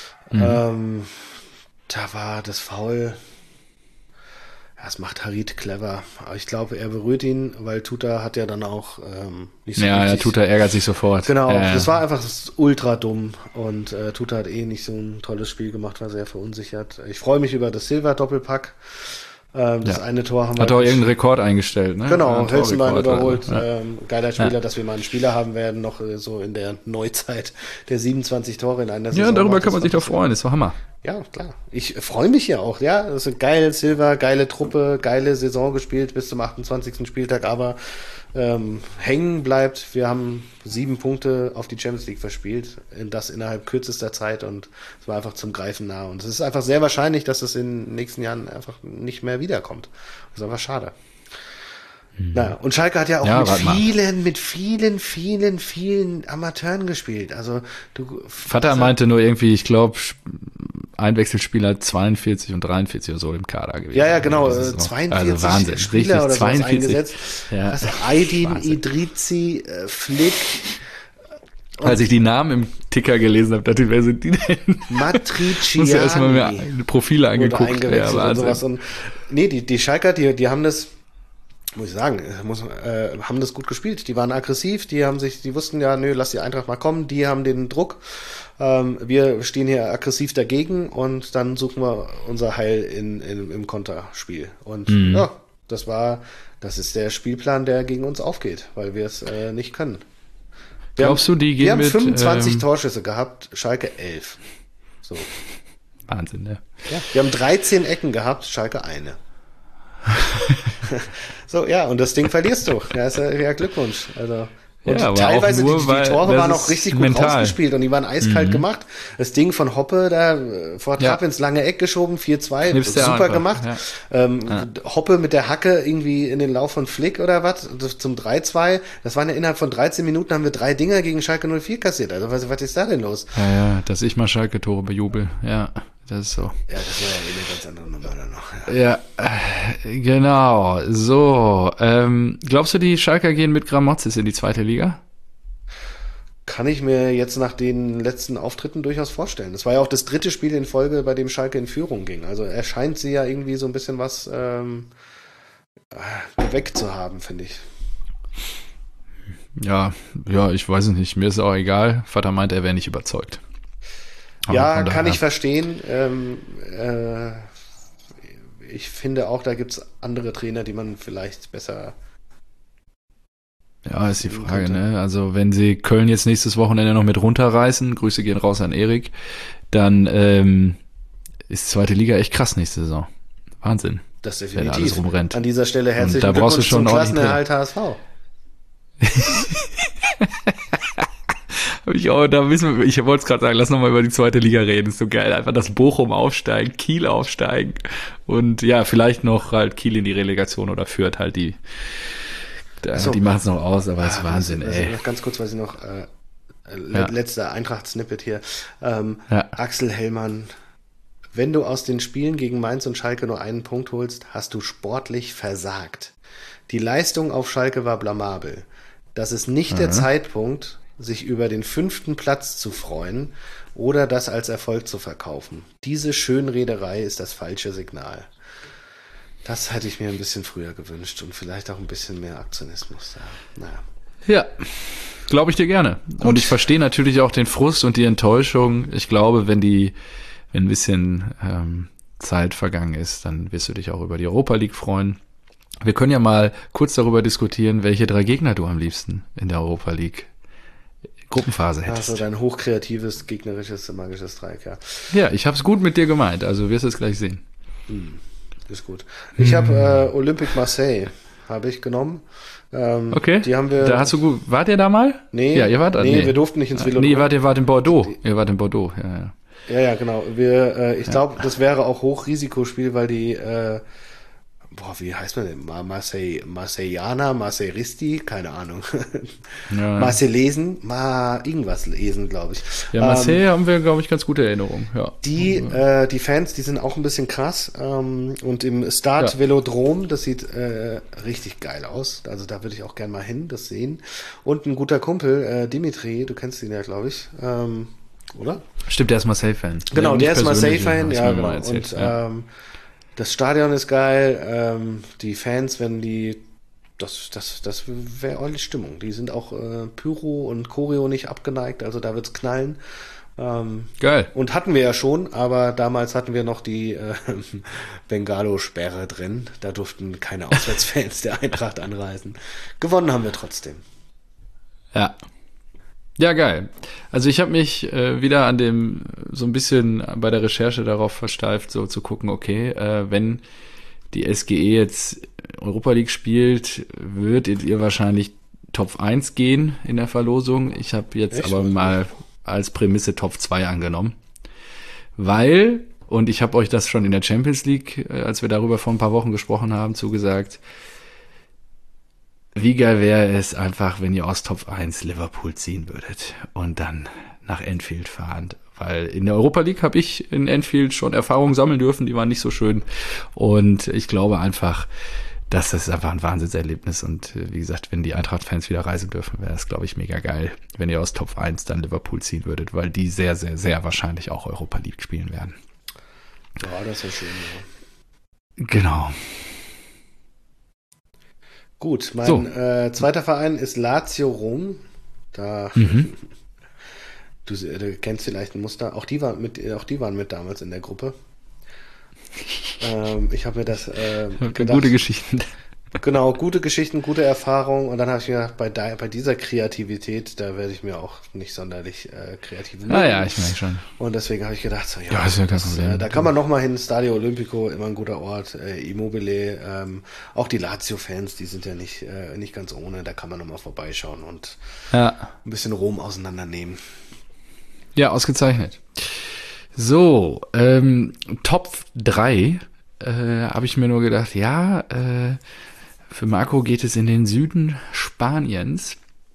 Da war das Foul. Ja, das macht Harit clever. Aber ich glaube, er berührt ihn, weil Tuta hat ja dann auch nicht so Ja, Tuta ärgert sich sofort. Genau, das war einfach ultra dumm. Und Tuta hat nicht so ein tolles Spiel gemacht, war sehr verunsichert. Ich freue mich über das Silva-Doppelpack. Das eine Tor haben wir. Hat auch irgendeinen Rekord eingestellt, ne? Genau, Hölzenbein überholt. Geiler Spieler, dass wir mal einen Spieler haben werden, noch so in der Neuzeit, der 27 Tore in einer Saison. Ja, darüber kann man sich doch freuen, das war Hammer. Ja, klar. Ich freue mich ja auch, ja. Das ist geil, Silva, geile Truppe, geile Saison gespielt bis zum 28. Spieltag, aber hängen bleibt. Wir haben 7 Punkte auf die Champions League verspielt, das innerhalb kürzester Zeit und es war einfach zum Greifen nah. Und es ist einfach sehr wahrscheinlich, dass es in den nächsten Jahren einfach nicht mehr wiederkommt. Das ist einfach schade. Naja, und Schalke hat ja auch mit vielen Amateuren gespielt. Also Vater meinte nur irgendwie, ich glaube, Einwechselspieler 42 und 43 oder so im Kader gewesen. Ja, genau, 42 also Wahnsinn, Spieler oder 42. so eingesetzt. Ja. Was, Aydin, Idrizi, Flick. Als ich die Namen im Ticker gelesen habe, dachte ich, wer sind die denn? Matriciani. Muss ja erstmal mir Profile angeguckt. Ja, Wahnsinn. Die Schalker, die haben das, muss ich sagen, haben das gut gespielt. Die waren aggressiv, die wussten ja, lass die Eintracht mal kommen, die haben den Druck. Wir stehen hier aggressiv dagegen und dann suchen wir unser Heil im Konterspiel. Und ja, das ist der Spielplan, der gegen uns aufgeht, weil wir es nicht können. Glaubst du, die gehen wir haben mit 25 Torschüsse gehabt, Schalke 11. So. Wahnsinn, ne? Ja, wir haben 13 Ecken gehabt, Schalke eine. So, ja, und das Ding verlierst du. Ja, Glückwunsch. Also, und ja, teilweise nur, die Tore waren auch richtig gut mental rausgespielt und die waren eiskalt gemacht. Das Ding von Hoppe da vor Trapp ins lange Eck geschoben, 4-2, super gemacht. Ja. Hoppe mit der Hacke irgendwie in den Lauf von Flick oder was, zum 3-2. Das waren ja innerhalb von 13 Minuten haben wir 3 Dinger gegen Schalke 04 kassiert. Also was ist da denn los? Ja, dass ich mal Schalke-Tore bejubel. Ja, Das ist so. Ja, das wäre ja eine ganz andere Nummer dann noch. Ja, genau. So, glaubst du, die Schalker gehen mit Gramotzes in die zweite Liga? Kann ich mir jetzt nach den letzten Auftritten durchaus vorstellen. Das war ja auch das 3. Spiel in Folge, bei dem Schalke in Führung ging. Also erscheint sie ja irgendwie so ein bisschen was weg zu haben, finde ich. Ja, ich weiß es nicht. Mir ist auch egal. Vater meint, er wäre nicht überzeugt. Aber ja, kann ich verstehen. Ich finde auch, da gibt's andere Trainer, die man vielleicht besser... Ja, ist die Frage, ne? Also wenn sie Köln jetzt nächstes Wochenende noch mit runterreißen, Grüße gehen raus an Erik, dann ist zweite Liga echt krass nächste Saison. Wahnsinn. Das definitiv. Wenn da alles rumrennt. An dieser Stelle herzlichen Glückwunsch da brauchst du schon zum Klassenerhalt HSV. Ich wollte es gerade sagen, lass nochmal über die zweite Liga reden. Ist so geil. Einfach, dass Bochum aufsteigen, Kiel aufsteigen und ja, vielleicht noch halt Kiel in die Relegation oder Fürth halt die machen es noch aus, aber das ist Wahnsinn, ey. Ganz kurz, weil sie noch letzter Eintracht-Snippet hier. Axel Hellmann, wenn du aus den Spielen gegen Mainz und Schalke nur einen Punkt holst, hast du sportlich versagt. Die Leistung auf Schalke war blamabel. Das ist nicht der Zeitpunkt, sich über den 5. Platz zu freuen oder das als Erfolg zu verkaufen. Diese Schönrederei ist das falsche Signal. Das hätte ich mir ein bisschen früher gewünscht und vielleicht auch ein bisschen mehr Aktionismus. Ja, glaube ich dir gerne. Gut. Und ich verstehe natürlich auch den Frust und die Enttäuschung. Ich glaube, wenn ein bisschen Zeit vergangen ist, dann wirst du dich auch über die Europa League freuen. Wir können ja mal kurz darüber diskutieren, welche 3 Gegner du am liebsten in der Europa League Gruppenphase hättest. Also dein hochkreatives, gegnerisches, magisches Dreieck, ja. Ja, ich habe es gut mit dir gemeint, also wirst du es gleich sehen. Ist gut. Ich habe Olympique Marseille habe ich genommen. Okay. Die haben wir. Da hast du gut. Wart ihr da mal? Nee. Ja, ihr wart. Nee, wir durften nicht ins Velodrom. Nee, ihr wart in Bordeaux. Ihr wart in Bordeaux. Ja. Ja, genau. Ich glaube, das wäre auch Hochrisikospiel, weil die wie heißt man denn? Marseillana, Marseilleristi, keine Ahnung. Ja. Marseillesen, irgendwas lesen, glaube ich. Ja, Marseille haben wir, glaube ich, ganz gute Erinnerungen. Ja. Die Fans, die sind auch ein bisschen krass. Und im Stade Velodrom, das sieht richtig geil aus. Also da würde ich auch gerne mal hin, das sehen. Und ein guter Kumpel, Dimitri, du kennst ihn ja, glaube ich. Oder? Stimmt, der ist Marseille-Fan. Genau, der ist Marseille-Fan, ja, genau. Und das Stadion ist geil, die Fans, wenn die, das wäre ordentlich Stimmung. Die sind auch Pyro und Choreo nicht abgeneigt, also da wird's knallen. Geil. Und hatten wir ja schon, aber damals hatten wir noch die Bengalo-Sperre drin. Da durften keine Auswärtsfans der Eintracht anreisen. Gewonnen haben wir trotzdem. Ja. Ja, geil. Also ich habe mich wieder so ein bisschen bei der Recherche darauf versteift, so zu gucken, okay, wenn die SGE jetzt Europa League spielt, würdet ihr wahrscheinlich Top 1 gehen in der Verlosung. Ich habe jetzt aber mal als Prämisse Top 2 angenommen. Weil, und ich habe euch das schon in der Champions League, als wir darüber vor ein paar Wochen gesprochen haben, zugesagt, wie geil wäre es einfach, wenn ihr aus Top 1 Liverpool ziehen würdet und dann nach Anfield fahren. Weil in der Europa League habe ich in Anfield schon Erfahrungen sammeln dürfen, die waren nicht so schön. Und ich glaube einfach, dass das einfach ein Wahnsinnserlebnis. Und wie gesagt, wenn die Eintracht-Fans wieder reisen dürfen, wäre es, glaube ich, mega geil, wenn ihr aus Top 1 dann Liverpool ziehen würdet, weil die sehr, sehr, sehr wahrscheinlich auch Europa League spielen werden. Ja, das wäre schön, ja. Genau. Gut, mein zweiter Verein ist Lazio Rom. Da du kennst vielleicht ein Muster. Auch die waren mit damals in der Gruppe. Ich habe mir das gedacht, gute Geschichten. Genau, gute Geschichten, gute Erfahrungen. Und dann habe ich mir gedacht, bei dieser Kreativität, da werde ich mir auch nicht sonderlich kreativ machen. Ja, ich merke schon. Und deswegen habe ich gedacht, so, ist ja kein Problem. Da kann man noch mal hin. Stadio Olimpico, immer ein guter Ort. Immobile, auch die Lazio-Fans, die sind ja nicht ganz ohne. Da kann man noch mal vorbeischauen und ein bisschen Rom auseinandernehmen. Ja, ausgezeichnet. So, Top 3 habe ich mir nur gedacht, für Marco geht es in den Süden Spaniens.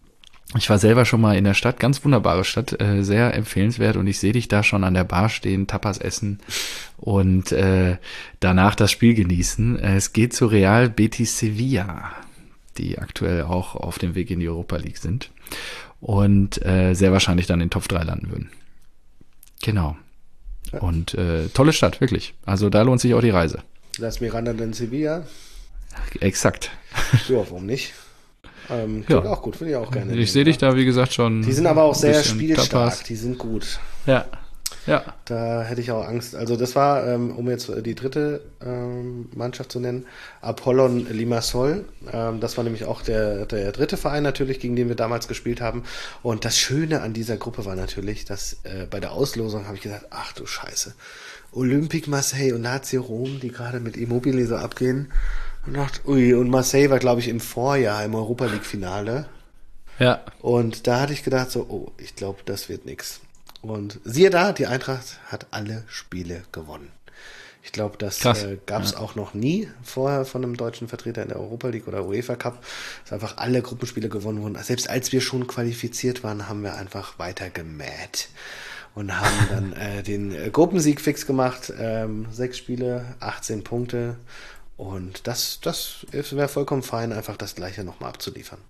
Ich war selber schon mal in der Stadt, ganz wunderbare Stadt, sehr empfehlenswert und ich sehe dich da schon an der Bar stehen, Tapas essen und danach das Spiel genießen. Es geht zu Real Betis Sevilla, die aktuell auch auf dem Weg in die Europa League sind und sehr wahrscheinlich dann in Top 3 landen würden. Genau. Ja. Und tolle Stadt, wirklich. Also da lohnt sich auch die Reise. Las Miranda in Sevilla. Exakt. Ja, warum nicht? Klingt auch gut, würde ich auch gerne. Ich sehe dich da, wie gesagt, schon. Die sind aber auch sehr spielstark, Tapas. Die sind gut. Ja. Da hätte ich auch Angst. Also das war, um jetzt die dritte Mannschaft zu nennen, Apollon Limassol. Das war nämlich auch der dritte Verein natürlich, gegen den wir damals gespielt haben. Und das Schöne an dieser Gruppe war natürlich, dass bei der Auslosung habe ich gesagt, ach du Scheiße, Olympique Marseille und Lazio Rom, die gerade mit Immobile so abgehen. Und dachte, und Marseille war, glaube ich, im Vorjahr im Europa League Finale. Ja. Und da hatte ich gedacht so, ich glaube, das wird nix. Und siehe da, die Eintracht hat alle Spiele gewonnen. Ich glaube, das gab es auch noch nie vorher von einem deutschen Vertreter in der Europa League oder UEFA Cup, dass einfach alle Gruppenspiele gewonnen wurden. Selbst als wir schon qualifiziert waren, haben wir einfach weiter gemäht und haben dann den Gruppensieg fix gemacht. 6 Spiele, 18 Punkte. Und das wäre vollkommen fein, einfach das Gleiche nochmal abzuliefern.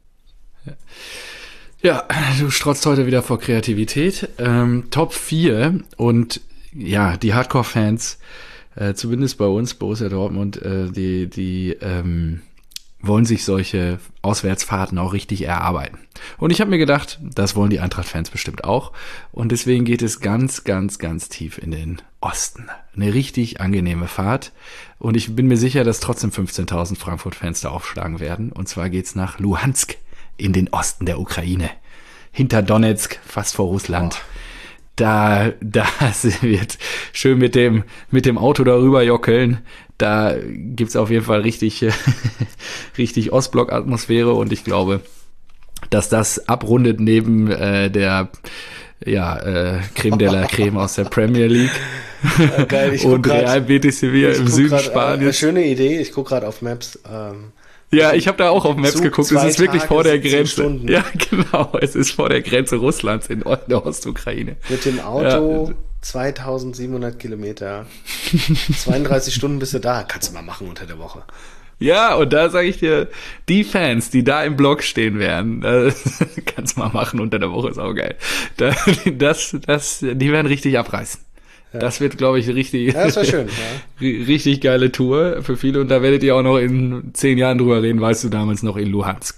Ja, du strotzt heute wieder vor Kreativität. Top 4 und ja, die Hardcore-Fans, zumindest bei uns, Borussia Dortmund, die wollen sich solche Auswärtsfahrten auch richtig erarbeiten. Und ich habe mir gedacht, das wollen die Eintracht-Fans bestimmt auch. Und deswegen geht es ganz, ganz, ganz tief in den Osten. Eine richtig angenehme Fahrt. Und ich bin mir sicher, dass trotzdem 15.000 Frankfurt-Fans da aufschlagen werden. Und zwar geht's nach Luhansk in den Osten der Ukraine. Hinter Donetsk, fast vor Russland. Oh. Da wird schön mit dem Auto darüber jockeln. Da gibt's auf jeden Fall richtig Ostblock-Atmosphäre und ich glaube, dass das abrundet neben der Creme de la Creme aus der Premier League. Ja, geil. Und Real Betis Sevilla im Süden Spaniens. Schöne Idee, ich gucke gerade auf Maps. Ja, ich habe da auch auf Maps geguckt. Es ist wirklich vor der Grenze. Ja, genau. Es ist vor der Grenze Russlands in der Ostukraine. Mit dem Auto 2700 Kilometer. 32 Stunden bist du da. Kannst du mal machen unter der Woche. Ja, und da sage ich dir, die Fans, die da im Block stehen werden, kannst du mal machen unter der Woche, ist auch geil. Die werden richtig abreißen. Ja. Das wird, glaube ich, richtig, ja, das war schön, richtig geile Tour für viele. Und da werdet ihr auch noch in 10 Jahren drüber reden, weißt du, damals noch in Luhansk.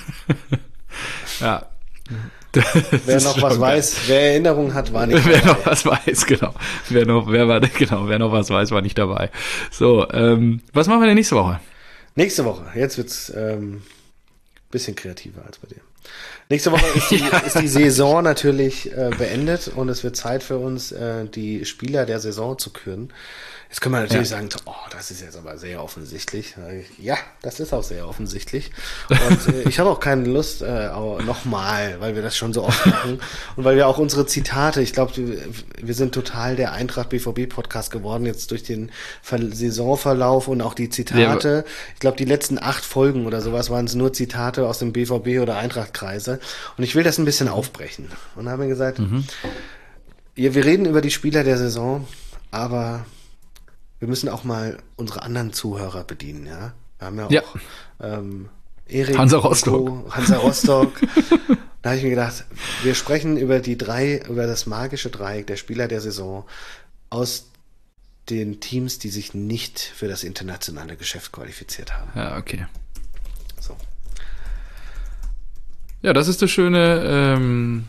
Ja. Wer noch was weiß, wer Erinnerungen hat, war nicht dabei. Wer noch was weiß, genau. Wer noch was weiß, war nicht dabei. So, was machen wir denn nächste Woche? Nächste Woche, jetzt wird's bisschen kreativer als bei dir. Nächste Woche ist die Saison natürlich beendet und es wird Zeit für uns, die Spieler der Saison zu küren. Jetzt können wir natürlich sagen, das ist jetzt aber sehr offensichtlich. Ja, das ist auch sehr offensichtlich. Und ich habe auch keine Lust nochmal, weil wir das schon so oft machen und weil wir auch unsere Zitate, ich glaube, wir sind total der Eintracht BVB Podcast geworden, jetzt durch den Saisonverlauf und auch die Zitate. Ich glaube, die letzten 8 Folgen oder sowas waren es nur Zitate aus dem BVB oder Eintracht-Kreise. Und ich will das ein bisschen aufbrechen. Und habe mir gesagt, wir reden über die Spieler der Saison, aber wir müssen auch mal unsere anderen Zuhörer bedienen, ja. Wir haben ja auch Erik, Hansa Rostock. Da habe ich mir gedacht, wir sprechen über über das magische Dreieck der Spieler der Saison aus den Teams, die sich nicht für das internationale Geschäft qualifiziert haben. Ja, okay. So. Ja, das ist das schönes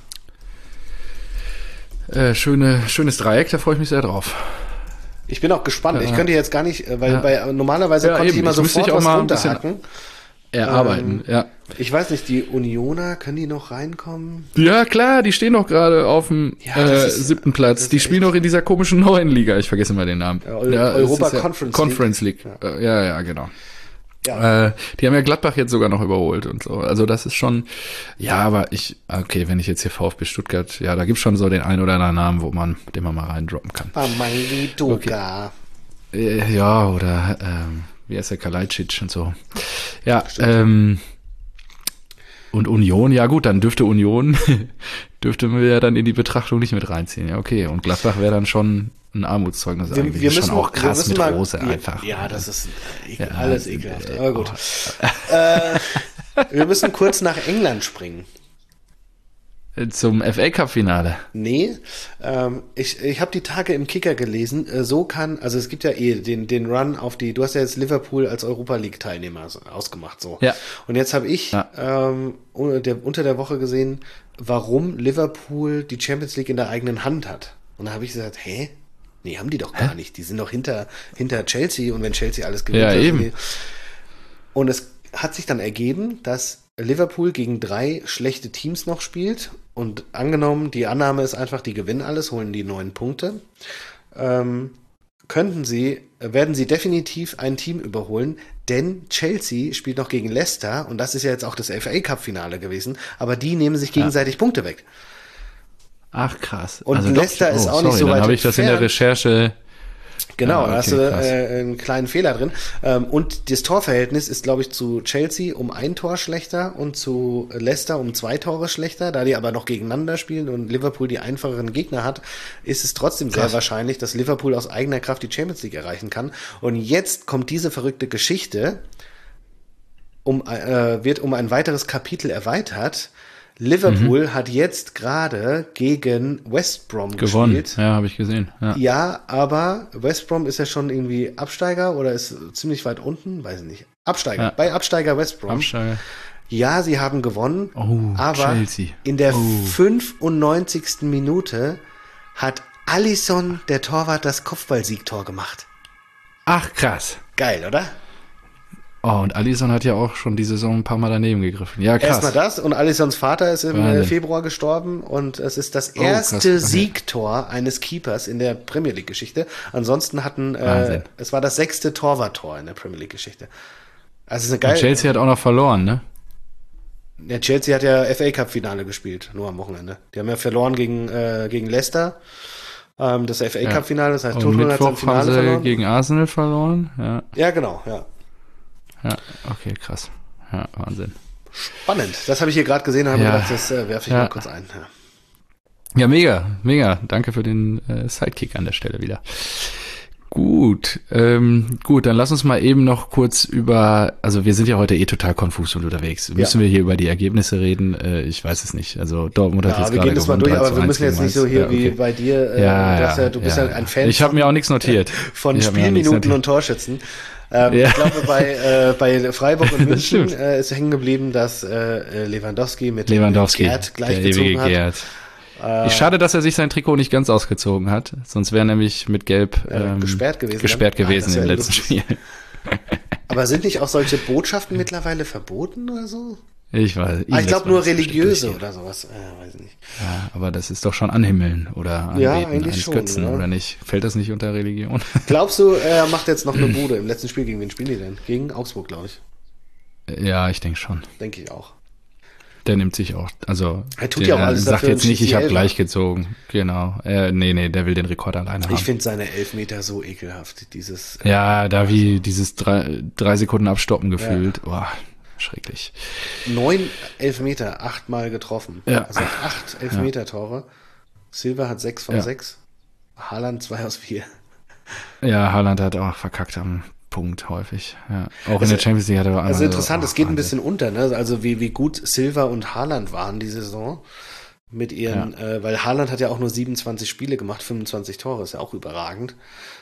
Dreieck, da freue ich mich sehr drauf. Ich bin auch gespannt. Ich könnte jetzt gar nicht, weil normalerweise konnte ich immer sofort was runterhacken. Erarbeiten, ja. Ich weiß nicht, die Unioner, können die noch reinkommen? Ja, klar, die stehen doch gerade auf dem 7. Platz. Die spielen noch in dieser komischen neuen Liga. Ich vergesse mal den Namen. Europa Conference League. Ja, genau. Ja. Die haben ja Gladbach jetzt sogar noch überholt und so. Also das ist schon, aber wenn ich jetzt hier VfB Stuttgart, da gibt's schon so den einen oder anderen Namen, den man mal reindroppen kann. Pamangituka. Okay. Ja, oder wie heißt der, Kalajdzic und so. Ja, Und Union, ja gut, dann dürfte wir ja dann in die Betrachtung nicht mit reinziehen. Ja, okay. Und Gladbach wäre dann schon ein Armutszeugnis eigentlich. Wir müssen, schon auch krass mit mal, Rose einfach. Ja, das ist alles ekelhaft. Aber gut. Wir müssen kurz nach England springen. Zum FA-Cup-Finale. Nee, ich habe die Tage im Kicker gelesen, also es gibt ja den Run auf du hast ja jetzt Liverpool als Europa League-Teilnehmer ausgemacht, so. Ja. Und jetzt habe ich unter der Woche gesehen, warum Liverpool die Champions League in der eigenen Hand hat. Und da habe ich gesagt, nee, haben die doch gar nicht. Die sind doch hinter Chelsea und wenn Chelsea alles gewinnt. Ja, eben. Und es hat sich dann ergeben, dass Liverpool gegen 3 schlechte Teams noch spielt und angenommen, die Annahme ist einfach, die gewinnen alles, holen die 9 Punkte, werden sie definitiv ein Team überholen, denn Chelsea spielt noch gegen Leicester und das ist ja jetzt auch das FA-Cup-Finale gewesen, aber die nehmen sich gegenseitig Punkte weg. Ach krass. Und also Leicester ist auch nicht so weit dann habe ich das in der Recherche. Genau, da hast du einen kleinen Fehler drin. Und das Torverhältnis ist, glaube ich, zu Chelsea um 1 Tor schlechter und zu Leicester um 2 Tore schlechter. Da die aber noch gegeneinander spielen und Liverpool die einfacheren Gegner hat, ist es trotzdem sehr wahrscheinlich, dass Liverpool aus eigener Kraft die Champions League erreichen kann. Und jetzt kommt diese verrückte Geschichte, wird um ein weiteres Kapitel erweitert. Liverpool hat jetzt gerade gegen West Brom gewonnen. Gespielt. Ja, habe ich gesehen. Ja, aber West Brom ist ja schon irgendwie Absteiger oder ist ziemlich weit unten, weiß ich nicht. Absteiger, bei Absteiger West Brom. Absteiger. Ja, sie haben gewonnen, aber Chelsea. In der 95. Minute hat Alisson, der Torwart, das Kopfballsiegtor gemacht. Ach, krass. Geil, oder? Oh, und Alisson hat ja auch schon die Saison ein paar Mal daneben gegriffen. Ja, krass. Erstmal das und Alissons Vater ist im Februar gestorben und es ist das erste Siegtor eines Keepers in der Premier League Geschichte. Ansonsten hatten, es war das 6. Torwarttor in der Premier League Geschichte. Also es ist eine geile. Und Chelsea hat auch noch verloren, ne? Ja, Chelsea hat ja FA Cup Finale gespielt, nur am Wochenende. Die haben ja verloren gegen Leicester. Das FA Cup Finale, das heißt, Tottenham hat im Finale verloren. Gegen Arsenal verloren, Ja, genau, ja. Ja, okay, krass. Ja, Wahnsinn. Spannend. Das habe ich hier gerade gesehen und habe gedacht, das werfe ich mal kurz ein. Ja, mega. Danke für den Sidekick an der Stelle wieder. Gut, dann lass uns mal eben noch kurz also wir sind ja heute total konfus und unterwegs. Müssen wir hier über die Ergebnisse reden? Ich weiß es nicht. Also Dortmund hat jetzt gerade gewonnen. Wir gehen das mal durch, aber wir müssen jetzt nicht so hier wie bei dir. Du bist ja ein Fan. Ich habe mir auch nichts notiert. Von Spielminuten und Torschützen. Ich glaube, bei Freiburg und München ist hängen geblieben, dass Lewandowski mit Gerd gleichgezogen hat. Schade, dass er sich sein Trikot nicht ganz ausgezogen hat, sonst wäre er nämlich mit Gelb gesperrt gewesen im letzten Spiel. Aber sind nicht auch solche Botschaften mittlerweile verboten oder so? Ich weiß. Ich glaube nur religiöse oder sowas. Weiß nicht. Ja, aber das ist doch schon Anhimmeln oder Anbeten eines Götzen, oder nicht? Fällt das nicht unter Religion? Glaubst du, er macht jetzt noch eine Bude im letzten Spiel? Gegen wen spielen die denn? Gegen Augsburg, glaube ich. Ja, ich denke schon. Denke ich auch. Der nimmt sich auch, also er tut ja auch alles sagt dafür jetzt nicht, ich habe gleich gezogen. Genau. Nee, der will den Rekord alleine haben. Ich finde seine Elfmeter so ekelhaft. Da wie dieses 3 Sekunden Abstoppen gefühlt. Ja. Boah, schrecklich. 9 Elfmeter, 8 Mal getroffen. Ja. Also 8 Elfmeter-Tore. Silva hat 6 von 6. Haaland 2 aus 4. Ja, Haaland hat auch verkackt am Punkt häufig. Ja. Auch in der Champions League hat er Also interessant, es geht ein bisschen unter, ne? Also wie gut Silva und Haaland waren die Saison mit ihren, weil Haaland hat ja auch nur 27 Spiele gemacht, 25 Tore, ist ja auch überragend.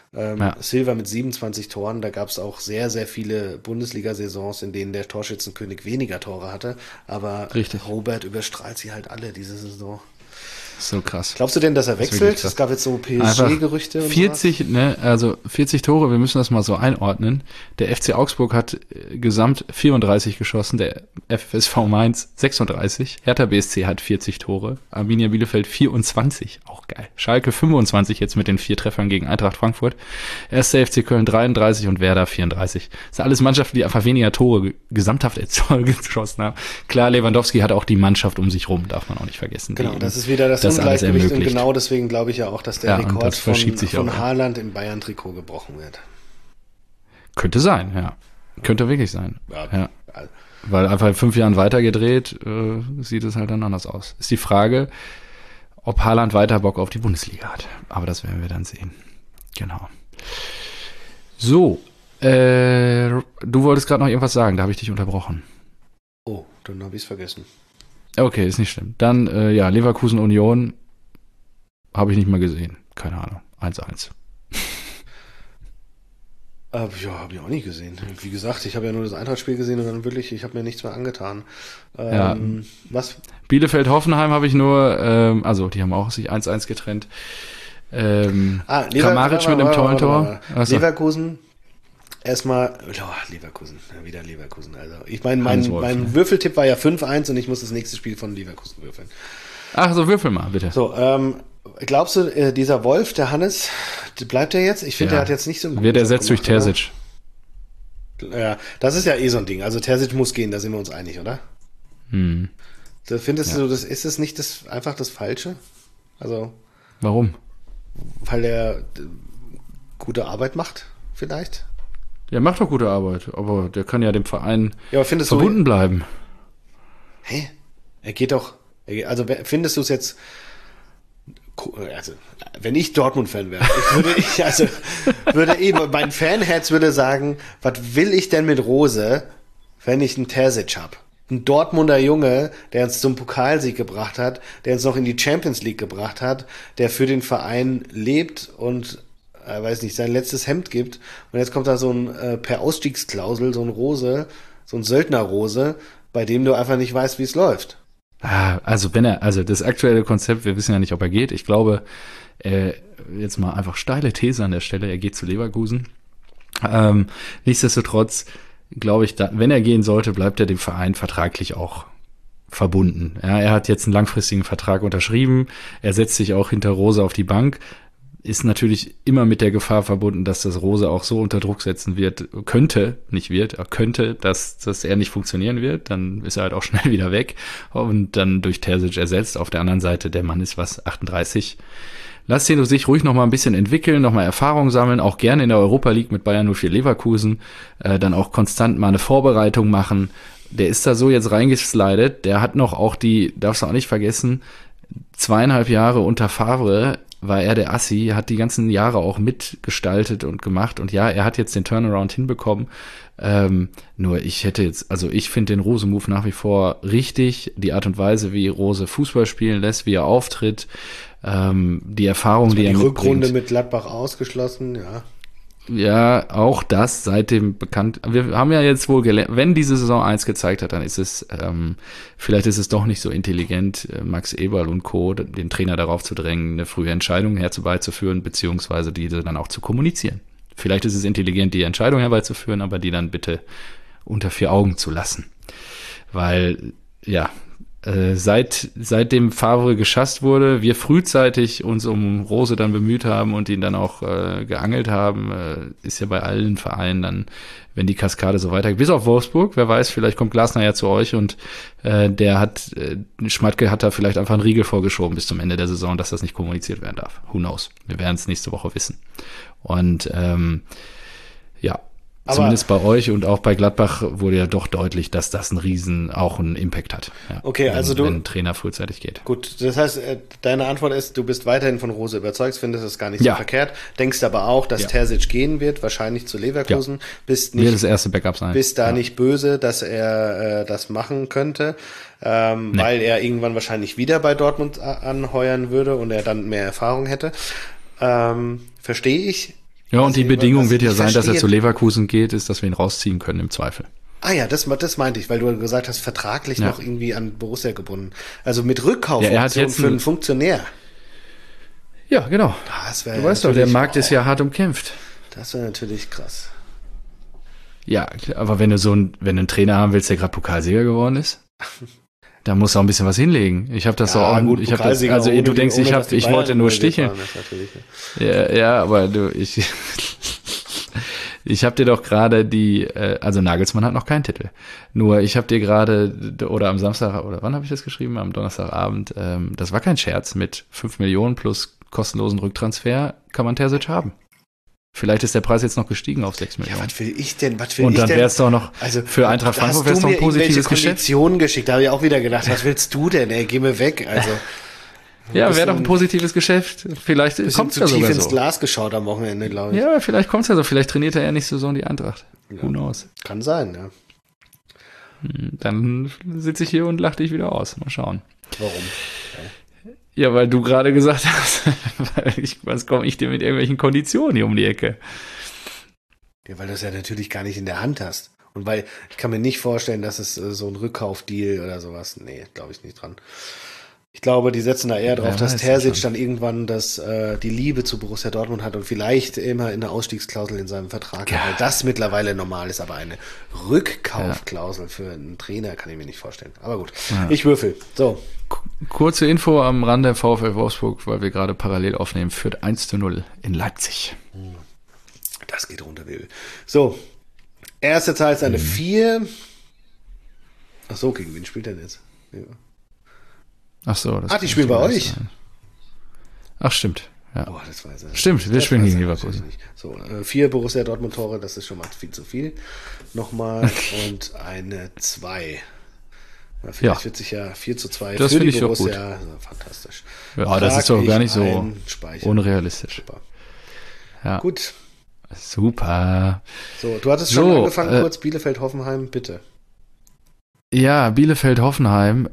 Silva mit 27 Toren, da gab es auch sehr, sehr viele Bundesliga-Saisons, in denen der Torschützenkönig weniger Tore hatte, aber Robert überstrahlt sie halt alle diese Saison. So krass. Glaubst du denn, dass er wechselt? Es gab jetzt so PSG-Gerüchte. 40, also 40 Tore, wir müssen das mal so einordnen. Der FC Augsburg hat gesamt 34 geschossen, der FSV Mainz 36, Hertha BSC hat 40 Tore, Arminia Bielefeld 24, auch geil. Schalke 25 jetzt mit den 4 Treffern gegen Eintracht Frankfurt, 1. FC Köln 33 und Werder 34. Das sind alles Mannschaften, die einfach weniger Tore gesamthaft geschossen haben. Klar, Lewandowski hat auch die Mannschaft um sich rum, darf man auch nicht vergessen. Genau, das ist wieder das Ungleichgewicht und genau deswegen glaube ich ja auch, dass der Rekord von Haaland im Bayern-Trikot gebrochen wird. Könnte sein, ja. Könnte wirklich sein. Ja. Weil einfach in 5 Jahren weitergedreht, sieht es halt dann anders aus. Ist die Frage, ob Haaland weiter Bock auf die Bundesliga hat. Aber das werden wir dann sehen. Genau. So, du wolltest gerade noch irgendwas sagen, da habe ich dich unterbrochen. Oh, dann habe ich es vergessen. Okay, ist nicht schlimm. Dann, Leverkusen Union habe ich nicht mal gesehen. Keine Ahnung. 1-1. Ja, habe ich auch nicht gesehen. Wie gesagt, ich habe ja nur das Eintracht-Spiel gesehen und dann wirklich, ich habe mir nichts mehr angetan. Was? Bielefeld-Hoffenheim habe ich nur, die haben auch sich 1-1 getrennt. Kramaric mit einem tollen Tor. Leverkusen, erstmal, Leverkusen, wieder Leverkusen. Also ich meine, mein Würfeltipp war ja 5-1 und ich muss das nächste Spiel von Leverkusen würfeln. Ach so, würfel mal, bitte. So, glaubst du, dieser Wolf, der Hannes, bleibt er jetzt? Ich finde, der hat jetzt nicht so einen guten Wird ersetzt durch Terzic. Ja, das ist ja eh so ein Ding. Also Terzic muss gehen, da sind wir uns einig, oder? Findest du, ist es nicht einfach das Falsche? Also. Warum? Weil er gute Arbeit macht, vielleicht? Der macht doch gute Arbeit, aber der kann ja dem Verein verbunden bleiben. Hä? Er geht doch. Also findest du es jetzt. Also, wenn ich Dortmund-Fan wäre, mein Fanherz würde sagen, was will ich denn mit Rose, wenn ich einen Terzic habe? Ein Dortmunder Junge, der uns zum Pokalsieg gebracht hat, der uns noch in die Champions League gebracht hat, der für den Verein lebt und, sein letztes Hemd gibt. Und jetzt kommt da so ein per Ausstiegsklausel, so ein Rose, so ein Söldner-Rose, bei dem du einfach nicht weißt, wie es läuft. Also das aktuelle Konzept, wir wissen ja nicht, ob er geht. Ich glaube, jetzt mal einfach steile These an der Stelle, er geht zu Leverkusen. Nichtsdestotrotz glaube ich, wenn er gehen sollte, bleibt er dem Verein vertraglich auch verbunden. Ja, er hat jetzt einen langfristigen Vertrag unterschrieben. Er setzt sich auch hinter Rose auf die Bank. Ist natürlich immer mit der Gefahr verbunden, dass das Rose auch so unter Druck setzen könnte, dass er nicht funktionieren wird. Dann ist er halt auch schnell wieder weg und dann durch Terzic ersetzt. Auf der anderen Seite, der Mann ist 38. Lass ihn sich ruhig noch mal ein bisschen entwickeln, noch mal Erfahrung sammeln, auch gerne in der Europa League mit Bayern 04 Leverkusen, dann auch konstant mal eine Vorbereitung machen. Der ist da so jetzt reingeslidet, der hat noch auch darfst du auch nicht vergessen, 2,5 Jahre unter Favre war er der Assi, hat die ganzen Jahre auch mitgestaltet und gemacht und ja, er hat jetzt den Turnaround hinbekommen. Nur ich finde den Rose-Move nach wie vor richtig, die Art und Weise, wie Rose Fußball spielen lässt, wie er auftritt, die Erfahrung, die er mitbringt. Die Rückrunde mit Gladbach ausgeschlossen, ja. Ja, auch das seitdem bekannt. Wir haben ja jetzt wohl gelernt, wenn diese Saison 1 gezeigt hat, dann ist es, vielleicht ist es doch nicht so intelligent, Max Eberl und Co., den Trainer darauf zu drängen, eine frühe Entscheidung herbeizuführen, beziehungsweise diese dann auch zu kommunizieren. Vielleicht ist es intelligent, die Entscheidung herbeizuführen, aber die dann bitte unter 4 Augen zu lassen. Weil, ja, seitdem Favre geschasst wurde, wir frühzeitig uns um Rose dann bemüht haben und ihn dann auch geangelt haben, ist ja bei allen Vereinen dann, wenn die Kaskade so weitergeht, bis auf Wolfsburg, wer weiß, vielleicht kommt Glasner ja zu euch und Schmatke hat da vielleicht einfach einen Riegel vorgeschoben bis zum Ende der Saison, dass das nicht kommuniziert werden darf. Who knows? Wir werden es nächste Woche wissen. Und zumindest bei euch und auch bei Gladbach wurde ja doch deutlich, dass das auch einen Impact hat. Ja, okay, also wenn ein Trainer frühzeitig geht. Gut, das heißt, deine Antwort ist, du bist weiterhin von Rose überzeugt, findest es gar nicht so verkehrt, denkst aber auch, dass Terzic gehen wird, wahrscheinlich zu Leverkusen, bist nicht, wird das erste Backup sein. Bist da nicht böse, dass er das machen könnte, weil er irgendwann wahrscheinlich wieder bei Dortmund anheuern würde und er dann mehr Erfahrung hätte. Verstehe ich. Ja, und die Bedingung wird ja sein, dass er zu Leverkusen geht, ist, dass wir ihn rausziehen können im Zweifel. Ah ja, das meinte ich, weil du gesagt hast, vertraglich noch irgendwie an Borussia gebunden. Also mit Rückkaufoption für einen Funktionär. Ja, genau. Du weißt doch, der Markt ist ja hart umkämpft. Das wäre natürlich krass. Ja, aber wenn du einen Trainer haben willst, der gerade Pokalsieger geworden ist, da musst du auch ein bisschen was hinleben. Ich habe das auch gut, du denkst, ich wollte nur sticheln. Ja, aber ich habe dir doch gerade Nagelsmann hat noch keinen Titel. Nur ich habe dir gerade, oder am Samstag, oder wann habe ich das geschrieben? Am Donnerstagabend, das war kein Scherz, mit 5 Millionen plus kostenlosen Rücktransfer kann man Terzic haben. Vielleicht ist der Preis jetzt noch gestiegen auf 6 Millionen. Ja, was will ich denn? Und dann wäre es doch noch, für Eintracht Frankfurt wäre es doch ein positives Geschäft. Konditionen geschickt, da habe ich auch wieder gedacht, was willst du denn, ey, geh mir weg, also. Ja, wäre doch ein positives Geschäft. Vielleicht kommt es ja sogar so. Tief ins Glas geschaut am Wochenende, glaube ich. Ja, vielleicht kommt es ja so. Vielleicht trainiert er ja nächste Saison die Eintracht. Who knows? Kann sein, ja. Dann sitze ich hier und lache dich wieder aus. Mal schauen. Warum? Ja, weil du gerade gesagt hast, was komme ich dir mit irgendwelchen Konditionen hier um die Ecke? Ja, weil du es ja natürlich gar nicht in der Hand hast. Und weil ich kann mir nicht vorstellen, dass es so ein Rückkaufdeal oder sowas. Nee, glaube ich nicht dran. Ich glaube, die setzen da eher drauf, dass Terzic dann irgendwann die Liebe zu Borussia Dortmund hat und vielleicht immer in eine Ausstiegsklausel in seinem Vertrag, weil das mittlerweile normal ist, aber eine Rückkaufklausel für einen Trainer kann ich mir nicht vorstellen. Aber gut, ich würfel. So. Kurze Info am Rande: VfL Wolfsburg, weil wir gerade parallel aufnehmen, führt 1:0 in Leipzig. Das geht runter, Will. So. Erste Zahl ist eine 4. Ach so, gegen wen spielt denn jetzt? Ja. Ach so. Die spielen bei euch? Sein. Ach, stimmt. Ja. Boah, das weiß ich. Stimmt, wir spielen gegen Leverkusen. So, 4 Borussia Dortmund Tore, das ist schon mal viel zu viel. Nochmal und eine 2. Vielleicht wird sich ja 4:2 das für die ich Borussia. Gut. Also, fantastisch. Ja, das ist doch gar nicht so unrealistisch. Super. Ja. Gut. Super. So, du hattest schon angefangen, kurz Bielefeld-Hoffenheim, bitte. Ja, Bielefeld-Hoffenheim.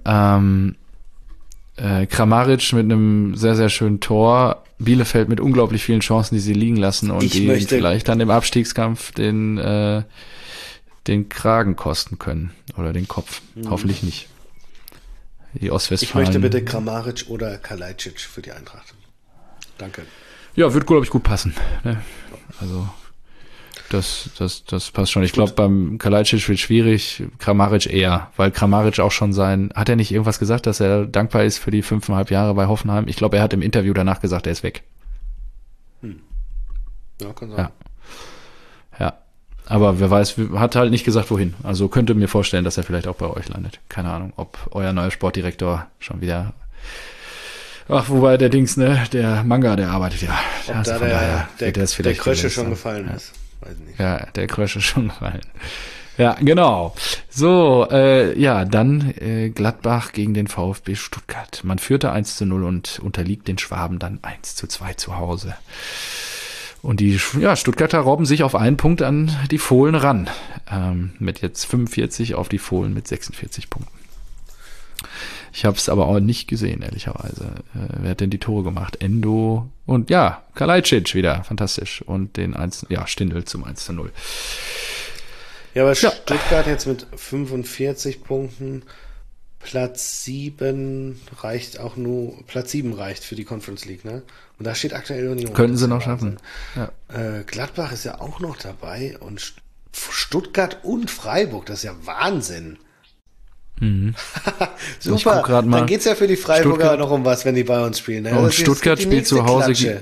Kramaric mit einem sehr, sehr schönen Tor. Bielefeld mit unglaublich vielen Chancen, die sie liegen lassen und die vielleicht dann im Abstiegskampf den Kragen kosten können. Oder den Kopf. Hoffentlich nicht. Die Ostwestfalen. Ich möchte bitte Kramaric oder Kalajdzic für die Eintracht. Danke. Ja, wird, glaube ich, gut passen. Ne? Also das passt schon. Ich glaube, beim Kalajdzic wird schwierig, Kramaric eher, weil Kramaric auch schon hat er nicht irgendwas gesagt, dass er dankbar ist für die 5,5 Jahre bei Hoffenheim? Ich glaube, er hat im Interview danach gesagt, er ist weg. Ja, kann sein. Ja. Aber wer weiß, hat halt nicht gesagt, wohin. Also könnte mir vorstellen, dass er vielleicht auch bei euch landet. Keine Ahnung, ob euer neuer Sportdirektor schon wieder... Ach, wobei der Dings, ne, der Manga, der arbeitet ja. Ob also da der Krösche schon gefallen ist. Weiß nicht. Ja, der Krösche schon gefallen. Ja, genau. So, dann Gladbach gegen den VfB Stuttgart. Man führte 1:0 und unterliegt den Schwaben dann 1:2 zu Hause. Und die Stuttgarter robben sich auf einen Punkt an die Fohlen ran. Mit jetzt 45 auf die Fohlen mit 46 Punkten. Ich habe es aber auch nicht gesehen, ehrlicherweise. Wer hat denn die Tore gemacht? Endo und Kalajdzic wieder, fantastisch. Und den Stindl zum 1:0. Ja, aber Stuttgart jetzt mit 45 Punkten. Platz 7 reicht für die Conference League, ne? Und da steht aktuell Union. Könnten sie noch schaffen. Ja. Gladbach ist ja auch noch dabei und Stuttgart und Freiburg, das ist ja Wahnsinn. Super, dann geht's ja für die Freiburger noch um was, wenn die bei uns spielen. Ne? Und Stuttgart spielt zu Hause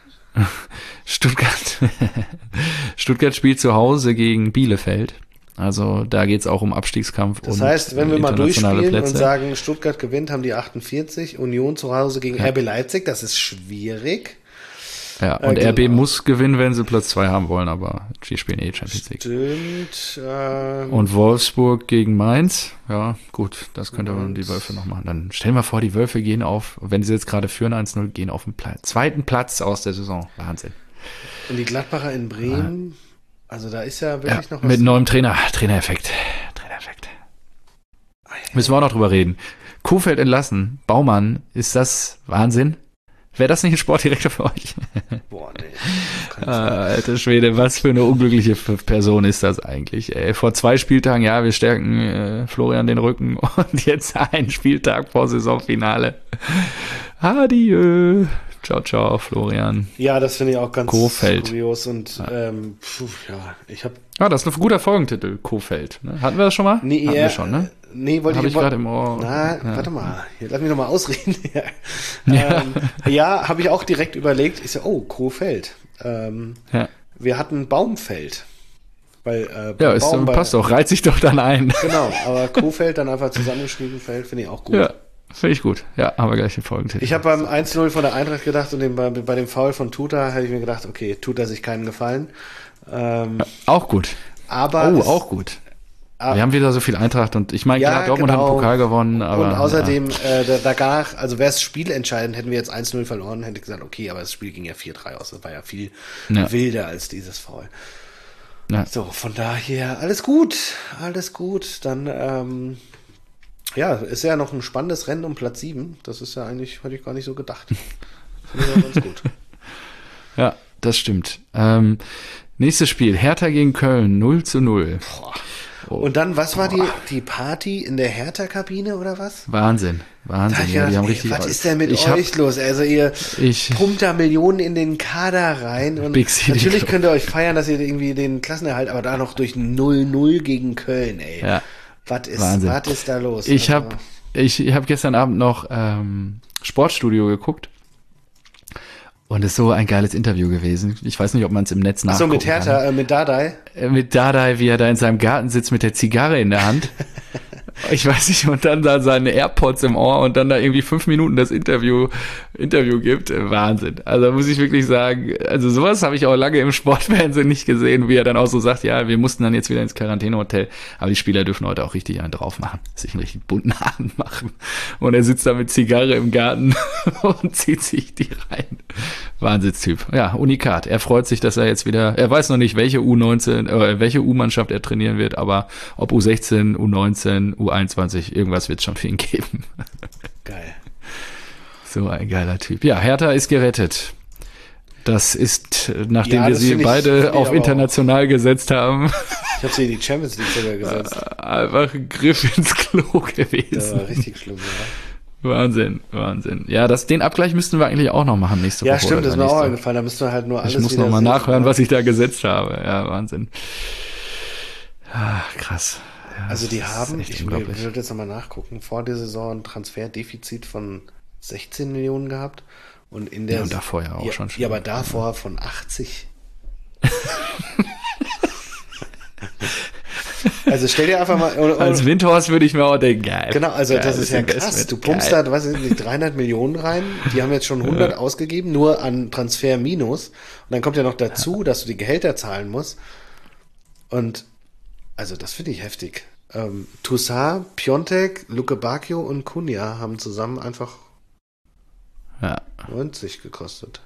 Stuttgart spielt zu Hause gegen Bielefeld. Also da geht's auch um Abstiegskampf. Das heißt, wenn wir mal durchspielen und sagen, Stuttgart gewinnt, haben die 48, Union zu Hause gegen RB Leipzig, das ist schwierig. Ja, und RB muss gewinnen, wenn sie Platz 2 haben wollen, aber die spielen Champions League. Stimmt. Und Wolfsburg gegen Mainz, ja gut, das könnte man die Wölfe noch machen. Dann stellen wir vor, die Wölfe gehen wenn sie jetzt gerade führen 1:0, gehen auf den zweiten Platz aus der Saison. Wahnsinn. Und die Gladbacher in Bremen, also da ist ja wirklich noch was. Mit neuem Trainereffekt. Müssen wir auch noch drüber reden. Kohfeldt entlassen, Baumann, ist das Wahnsinn? Wäre das nicht ein Sportdirektor für euch? Boah, nee. Alter Schwede, was für eine unglückliche Person ist das eigentlich? Vor 2 Spieltagen, wir stärken Florian den Rücken und jetzt einen Spieltag vor Saisonfinale. Adieu. Ciao, ciao, Florian. Ja, das finde ich auch ganz kurios und ich habe... das ist ein guter Folgentitel, Kohfeldt. Ne? Hatten wir das schon mal? Nee, Hatten wir schon, ne? Nee, wollte ich gerade im Ohr. Warte mal. Hier, lass mich noch mal ausreden. Habe ich auch direkt überlegt. Ich so, Kohfeldt. Wir hatten Baumfeld. Weil, passt doch, reiht sich doch dann ein. Genau, aber Kohfeldt dann einfach zusammengeschrieben, Feld, finde ich auch gut. Ja, Finde ich gut. Ja, haben wir gleich den Folgentitel. Ich habe beim 1-0 von der Eintracht gedacht und bei dem Foul von Tuta habe ich mir gedacht, okay, tut er sich keinen Gefallen. Auch gut. Aber auch gut. Wir haben wieder so viel Eintracht und ich meine, klar, Dortmund hat einen Pokal gewonnen, aber. Und außerdem, also wäre es spielentscheidend, hätten wir jetzt 1-0 verloren, hätte ich gesagt, okay, aber das Spiel ging ja 4-3 aus. Das war ja viel wilder als dieses Foul. Ja. So, von daher, alles gut. Dann, ist ja noch ein spannendes Rennen um Platz 7. Das ist ja eigentlich, hätte ich gar nicht so gedacht. Finde ich auch ganz gut. Ja, das stimmt. Nächstes Spiel, Hertha gegen Köln, 0-0. Und dann, was war die Party in der Hertha-Kabine oder was? Wahnsinn. Ja, die haben richtig. Was ist denn mit euch los? Also ihr pumpt da Millionen in den Kader rein und natürlich könnt ihr euch feiern, dass ihr irgendwie den Klassenerhalt, aber da noch durch 0-0 gegen Köln, ey. Ja. Was ist da los? Ich habe gestern Abend noch Sportstudio geguckt. Und es ist so ein geiles Interview gewesen. Ich weiß nicht, ob man es im Netz nachgucken kann. Mit Hertha, mit Dardai? Mit Dardai, wie er da in seinem Garten sitzt mit der Zigarre in der Hand. Ich weiß nicht, und dann da seine AirPods im Ohr und dann da irgendwie 5 Minuten das Interview gibt. Wahnsinn. Also muss ich wirklich sagen, also sowas habe ich auch lange im Sportfernsehen nicht gesehen, wie er dann auch so sagt, ja, wir mussten dann jetzt wieder ins Quarantänehotel, aber die Spieler dürfen heute auch richtig einen drauf machen, sich einen richtig bunten Haaren machen. Und er sitzt da mit Zigarre im Garten und zieht sich die rein. Wahnsinnstyp. Ja, Unikat. Er freut sich, dass er jetzt wieder, er weiß noch nicht, welche welche U-Mannschaft er trainieren wird, aber ob U16, U19, U21, irgendwas wird es schon für ihn geben. Geil. So ein geiler Typ. Ja, Hertha ist gerettet. Das ist, nachdem wir sie beide auf international gesetzt haben. Ich habe sie in die Champions League sogar gesetzt. Einfach ein Griff ins Klo gewesen. Das war richtig schlimm, ja. Wahnsinn. Ja, den Abgleich müssten wir eigentlich auch noch machen nächste Woche. Ja, stimmt, das ist mir auch eingefallen. Da müssten wir halt nur alles Ich muss noch mal nachhören, was ich da gesetzt habe. Ja, Wahnsinn. Krass. Ja, also die haben, ich würde jetzt nochmal nachgucken, vor der Saison ein Transferdefizit von 16 Millionen gehabt und in der und davor ja auch schon. Ja, aber davor von 80. Also stell dir einfach mal... Als Windhorst würde ich mir auch denken, geil. Genau, also geil, das ist ja krass. Du pumpst da, was sind die 300 Millionen rein, die haben jetzt schon 100 ausgegeben, nur an Transfer minus. Und dann kommt ja noch dazu, dass du die Gehälter zahlen musst. Und also das finde ich heftig. Toussaint, Piontek, Luke Bacchio und Cunha haben zusammen einfach 90 gekostet.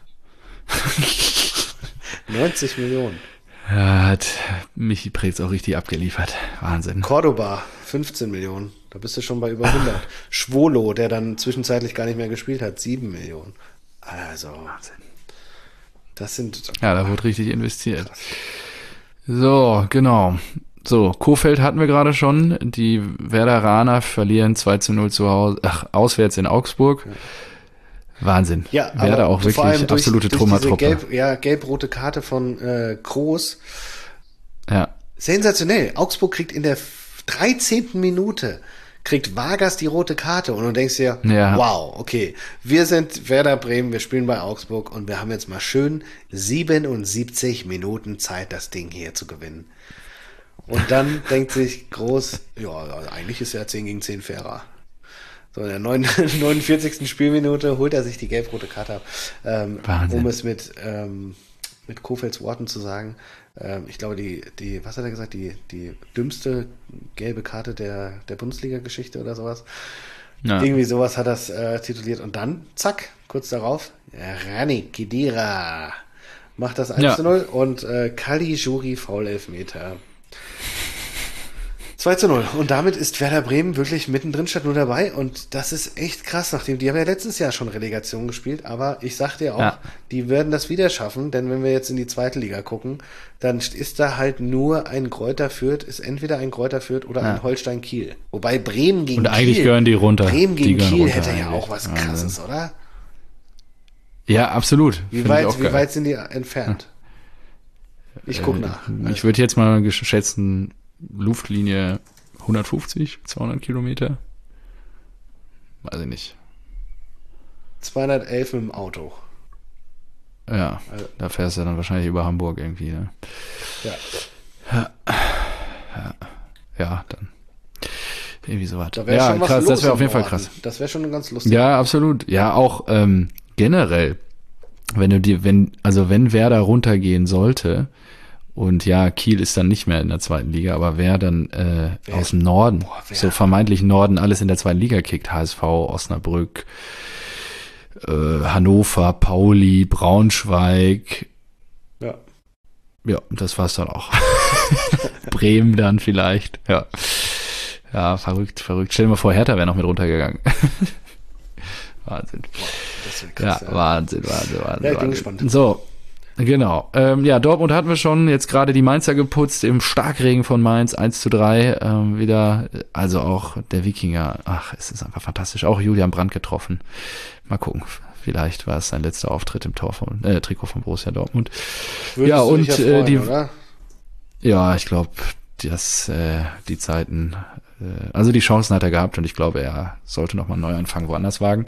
90 Millionen. Ja, hat Michi Preetz auch richtig abgeliefert. Wahnsinn. Cordoba, 15 Millionen. Da bist du schon bei über 100. Schwolo, der dann zwischenzeitlich gar nicht mehr gespielt hat, 7 Millionen. Also, Wahnsinn. Das sind... Ja, da wird richtig investiert. Krass. So, genau. So, Kohfeldt hatten wir gerade schon. Die Werderaner verlieren 2-0 auswärts in Augsburg. Ja. Wahnsinn. Ja, Werder auch wirklich absolute Trümmertruppe. Gelb-rote Karte von Groß. Ja. Sensationell. Augsburg kriegt in der 13. Minute kriegt Vargas die rote Karte und du denkst dir, wow, okay, wir sind Werder Bremen, wir spielen bei Augsburg und wir haben jetzt mal schön 77 Minuten Zeit, das Ding hier zu gewinnen. Und dann denkt sich Groß, ja, eigentlich ist ja 10 gegen 10 fairer. So, in der 49. Spielminute holt er sich die gelb-rote Karte ab. Um es mit Kofelds Worten zu sagen, ich glaube, was hat er gesagt, die dümmste gelbe Karte der Bundesliga-Geschichte oder sowas. Ja. Irgendwie sowas hat das tituliert. Und dann, zack, kurz darauf, Rani Khedira macht das 1-0 und Caligiuri Foul-Elfmeter. 2-0. Und damit ist Werder Bremen wirklich mittendrin statt nur dabei. Und das ist echt krass, nachdem die haben ja letztes Jahr schon Relegation gespielt. Aber ich sag dir auch, die werden das wieder schaffen. Denn wenn wir jetzt in die zweite Liga gucken, dann ist da halt nur ein Greuther Fürth, ist entweder ein Greuther Fürth oder ein Holstein Kiel. Wobei Bremen gegen Kiel. Und eigentlich gehören die runter. Bremen gegen Kiel hätte ja auch was Krasses, oder? Ja, absolut. Wie weit sind die entfernt? Ich guck nach. Ich würde jetzt mal geschätzen, Luftlinie 150, 200 Kilometer. Weiß ich nicht. 211 mit dem Auto. Ja, da fährst du dann wahrscheinlich über Hamburg irgendwie, ne? Ja. Ja, dann. Irgendwie sowas. Da wäre schon was krass, los das wäre auf jeden im Fall krass. Norden. Das wäre schon ganz lustig. Ja, absolut. Ja, auch generell, wenn Werder runtergehen sollte, und ja, Kiel ist dann nicht mehr in der zweiten Liga, aber wer dann aus dem Norden, so vermeintlich Norden, alles in der zweiten Liga kickt, HSV, Osnabrück, Hannover, Pauli, Braunschweig. Ja, das war's dann auch. Bremen dann vielleicht, ja. Ja, verrückt. Stell dir mal vor, Hertha wäre noch mit runtergegangen. Wahnsinn. Boah, das wäre krass. Ja, Wahnsinn. Ja, ich bin gespannt. So, genau. Dortmund hatten wir schon, jetzt gerade die Mainzer geputzt im Starkregen von Mainz, 1:3, wieder, also auch der Wikinger, es ist einfach fantastisch, auch Julian Brandt getroffen. Mal gucken, vielleicht war es sein letzter Auftritt im Trikot von Borussia Dortmund. Würdest du dich freuen, oder? Ja, ich glaube, die Zeiten, also die Chancen hat er gehabt und ich glaube, er sollte nochmal einen Neuanfang woanders wagen.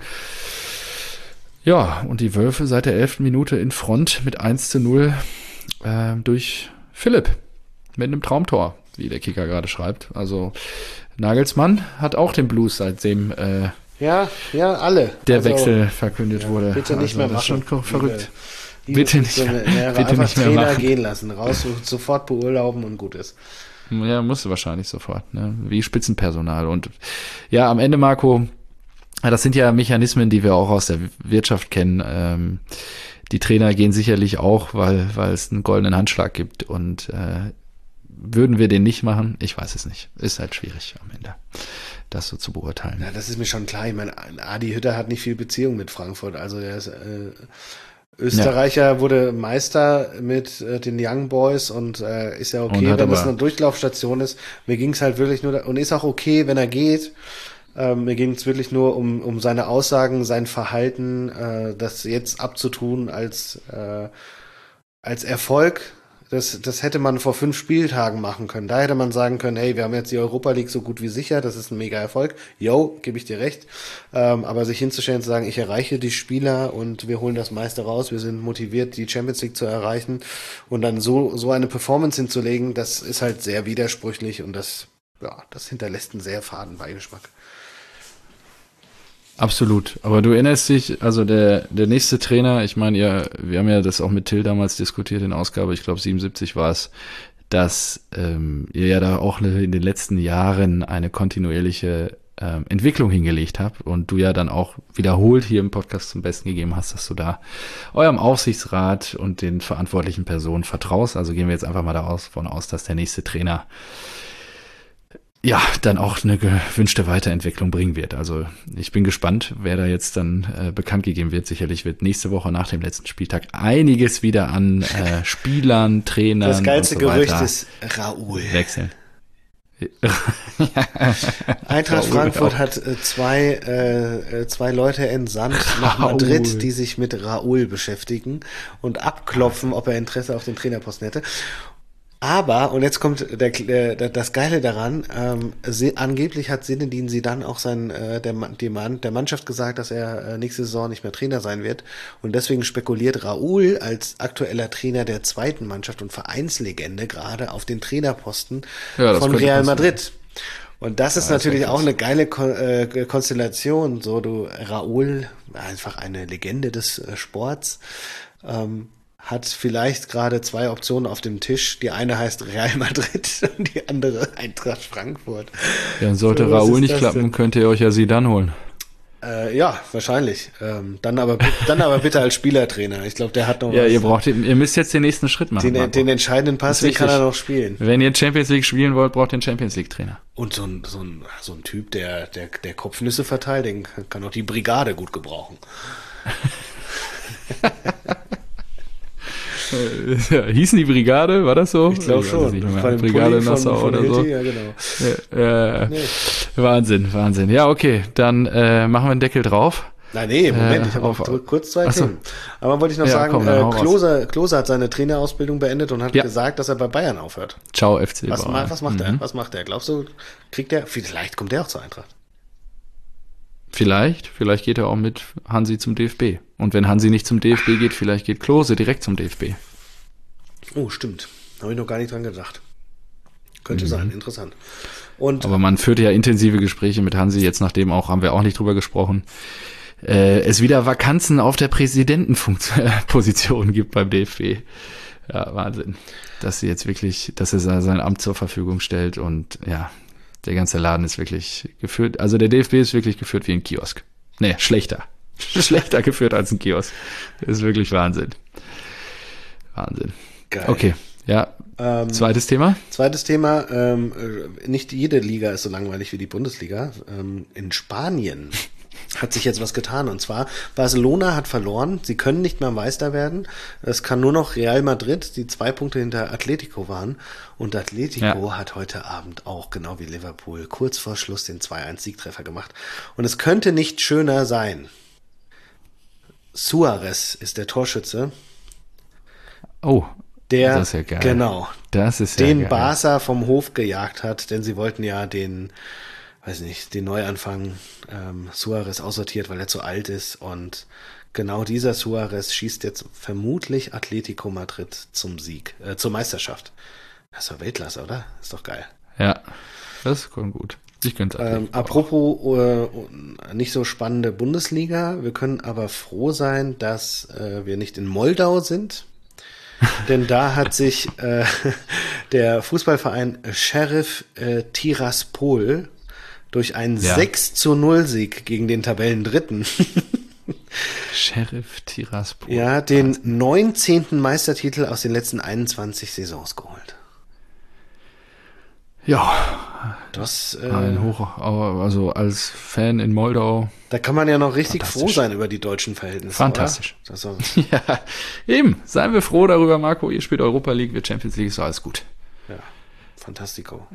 Ja, und die Wölfe seit der 11. Minute in Front mit 1:0 durch Philipp mit einem Traumtor, wie der Kicker gerade schreibt. Also Nagelsmann hat auch den Blues, seitdem ja, alle. Der Wechsel verkündet wurde. Bitte nicht mehr machen. Das ist schon verrückt. Bitte nicht mehr Trainer gehen lassen. Raus, sofort beurlauben und gut ist. Ja, musste wahrscheinlich sofort, ne? Wie Spitzenpersonal. Und ja, am Ende, Marco, das sind ja Mechanismen, die wir auch aus der Wirtschaft kennen. Die Trainer gehen sicherlich auch, weil es einen goldenen Handschlag gibt. Und würden wir den nicht machen? Ich weiß es nicht. Ist halt schwierig am Ende, das so zu beurteilen. Ja, das ist mir schon klar. Ich meine, Adi Hütter hat nicht viel Beziehung mit Frankfurt. Also er ist Österreicher, wurde Meister mit den Young Boys und ist ja okay, wenn es eine Durchlaufstation ist. Mir ging es halt wirklich nur, und ist auch okay, wenn er geht. Mir ging es wirklich nur um seine Aussagen, sein Verhalten, das jetzt abzutun als Erfolg. Das hätte man vor 5 Spieltagen machen können. Da hätte man sagen können, hey, wir haben jetzt die Europa League so gut wie sicher, das ist ein mega Erfolg. Yo, gebe ich dir recht. Aber sich hinzustellen und zu sagen, ich erreiche die Spieler und wir holen das meiste raus, wir sind motiviert, die Champions League zu erreichen und dann so eine Performance hinzulegen, das ist halt sehr widersprüchlich und das hinterlässt einen sehr faden Beigeschmack. Absolut. Aber du erinnerst dich, also der nächste Trainer, ich meine, wir haben ja das auch mit Till damals diskutiert in Ausgabe, ich glaube 77 war es, dass ihr ja da auch in den letzten Jahren eine kontinuierliche Entwicklung hingelegt habt und du ja dann auch wiederholt hier im Podcast zum Besten gegeben hast, dass du da eurem Aufsichtsrat und den verantwortlichen Personen vertraust. Also gehen wir jetzt einfach mal davon aus, dass der nächste Trainer ja, dann auch eine gewünschte Weiterentwicklung bringen wird. Also ich bin gespannt, wer da jetzt dann bekannt gegeben wird. Sicherlich wird nächste Woche nach dem letzten Spieltag einiges wieder an Spielern, Trainern das geilste und so weiter Gerücht ist Raoul. Wechseln. Eintracht Frankfurt hat zwei Leute entsandt nach Madrid, die sich mit Raoul beschäftigen und abklopfen, ob er Interesse auf den Trainerposten hätte. Aber, und jetzt kommt das Geile daran, angeblich hat Zinedine Zidane auch der Mannschaft gesagt, dass er nächste Saison nicht mehr Trainer sein wird. Und deswegen spekuliert Raoul als aktueller Trainer der zweiten Mannschaft und Vereinslegende gerade auf den Trainerposten von Real Madrid. Und das ist natürlich auch eine geile Konstellation. So, Raoul, einfach eine Legende des Sports, hat vielleicht gerade 2 Optionen auf dem Tisch. Die eine heißt Real Madrid und die andere Eintracht Frankfurt. Ja, sollte Raoul nicht klappen, könnt ihr euch ja Zidane holen. Ja, wahrscheinlich. Dann aber bitte als Spielertrainer. Ich glaube, der hat noch was. Ihr müsst jetzt den nächsten Schritt machen. Den entscheidenden Pass, den kann er noch spielen. Wenn ihr Champions League spielen wollt, braucht ihr einen Champions League Trainer. Und so ein Typ, der Kopfnüsse verteilt, den kann auch die Brigade gut gebrauchen. Hießen die Brigade, war das so? Ich glaube schon. Brigade Nassau oder so. Ja, genau. Nee. Wahnsinn. Ja, okay, dann machen wir einen Deckel drauf. Nee, Moment, ich habe auch kurz 2 Themen. Aber wollte ich noch sagen, Klose hat seine Trainerausbildung beendet und hat gesagt, dass er bei Bayern aufhört. Ciao, FC Was macht er? Was macht er? Glaubst du, vielleicht kommt er auch zur Eintracht? Vielleicht geht er auch mit Hansi zum DFB. Und wenn Hansi nicht zum DFB geht, vielleicht geht Klose direkt zum DFB. Oh, stimmt. Habe ich noch gar nicht dran gedacht. Könnte sein, interessant. Aber man führt ja intensive Gespräche mit Hansi, jetzt nachdem auch, haben wir auch nicht drüber gesprochen, es wieder Vakanzen auf der Präsidentenposition gibt beim DFB. Ja, Wahnsinn. Dass er sein Amt zur Verfügung stellt und ja, der ganze Laden ist wirklich geführt, also der DFB ist wirklich geführt wie ein Kiosk. Nee, schlechter. Schlechter geführt als ein Kiosk. Das ist wirklich Wahnsinn. Wahnsinn. Geil. Okay, ja. Zweites Thema? Nicht jede Liga ist so langweilig wie die Bundesliga. In Spanien hat sich jetzt was getan. Und zwar, Barcelona hat verloren. Sie können nicht mehr Meister werden. Es kann nur noch Real Madrid, die 2 Punkte hinter Atletico waren. Und Atletico hat heute Abend auch, genau wie Liverpool, kurz vor Schluss den 2-1-Siegtreffer gemacht. Und es könnte nicht schöner sein. Suarez ist der Torschütze. Oh, der, das ist ja geil. Genau, das ist ja den geil. Barca vom Hof gejagt hat, denn sie wollten ja den Neuanfang Suarez aussortiert, weil er zu alt ist, und genau dieser Suarez schießt jetzt vermutlich Atletico Madrid zum Sieg, zur Meisterschaft. Das ist doch Weltklasse, oder? Ist doch geil. Ja, das ist gut. Ich könnte apropos nicht so spannende Bundesliga, wir können aber froh sein, dass wir nicht in Moldau sind. Denn da hat sich der Fußballverein Sheriff Tiraspol durch einen 6-0-Sieg gegen den Tabellendritten Sheriff Tiraspol. Ja, den 19. Meistertitel aus den letzten 21 Saisons geholt. Ja, das also als Fan in Moldau. Da kann man ja noch richtig froh sein über die deutschen Verhältnisse. Fantastisch. Ja, eben. Seien wir froh darüber, Marco. Ihr spielt Europa League, wir Champions League, ist alles gut. Ja, fantastico.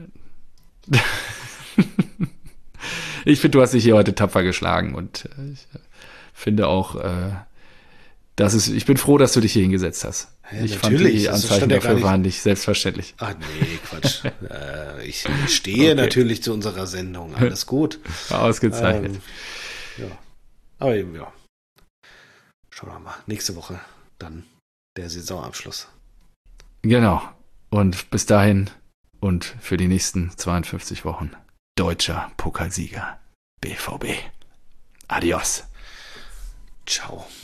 Ich finde, du hast dich hier heute tapfer geschlagen und ich finde auch, ich bin froh, dass du dich hier hingesetzt hast. Ja, ich fand, die Anzeichen dafür waren nicht selbstverständlich. Ach nee, Quatsch. Ich stehe natürlich zu unserer Sendung. Alles gut. Ausgezeichnet. Ja. Aber eben, ja. Schauen wir mal. Nächste Woche dann der Saisonabschluss. Genau. Und bis dahin und für die nächsten 52 Wochen deutscher Pokalsieger BVB. Adios. Ciao.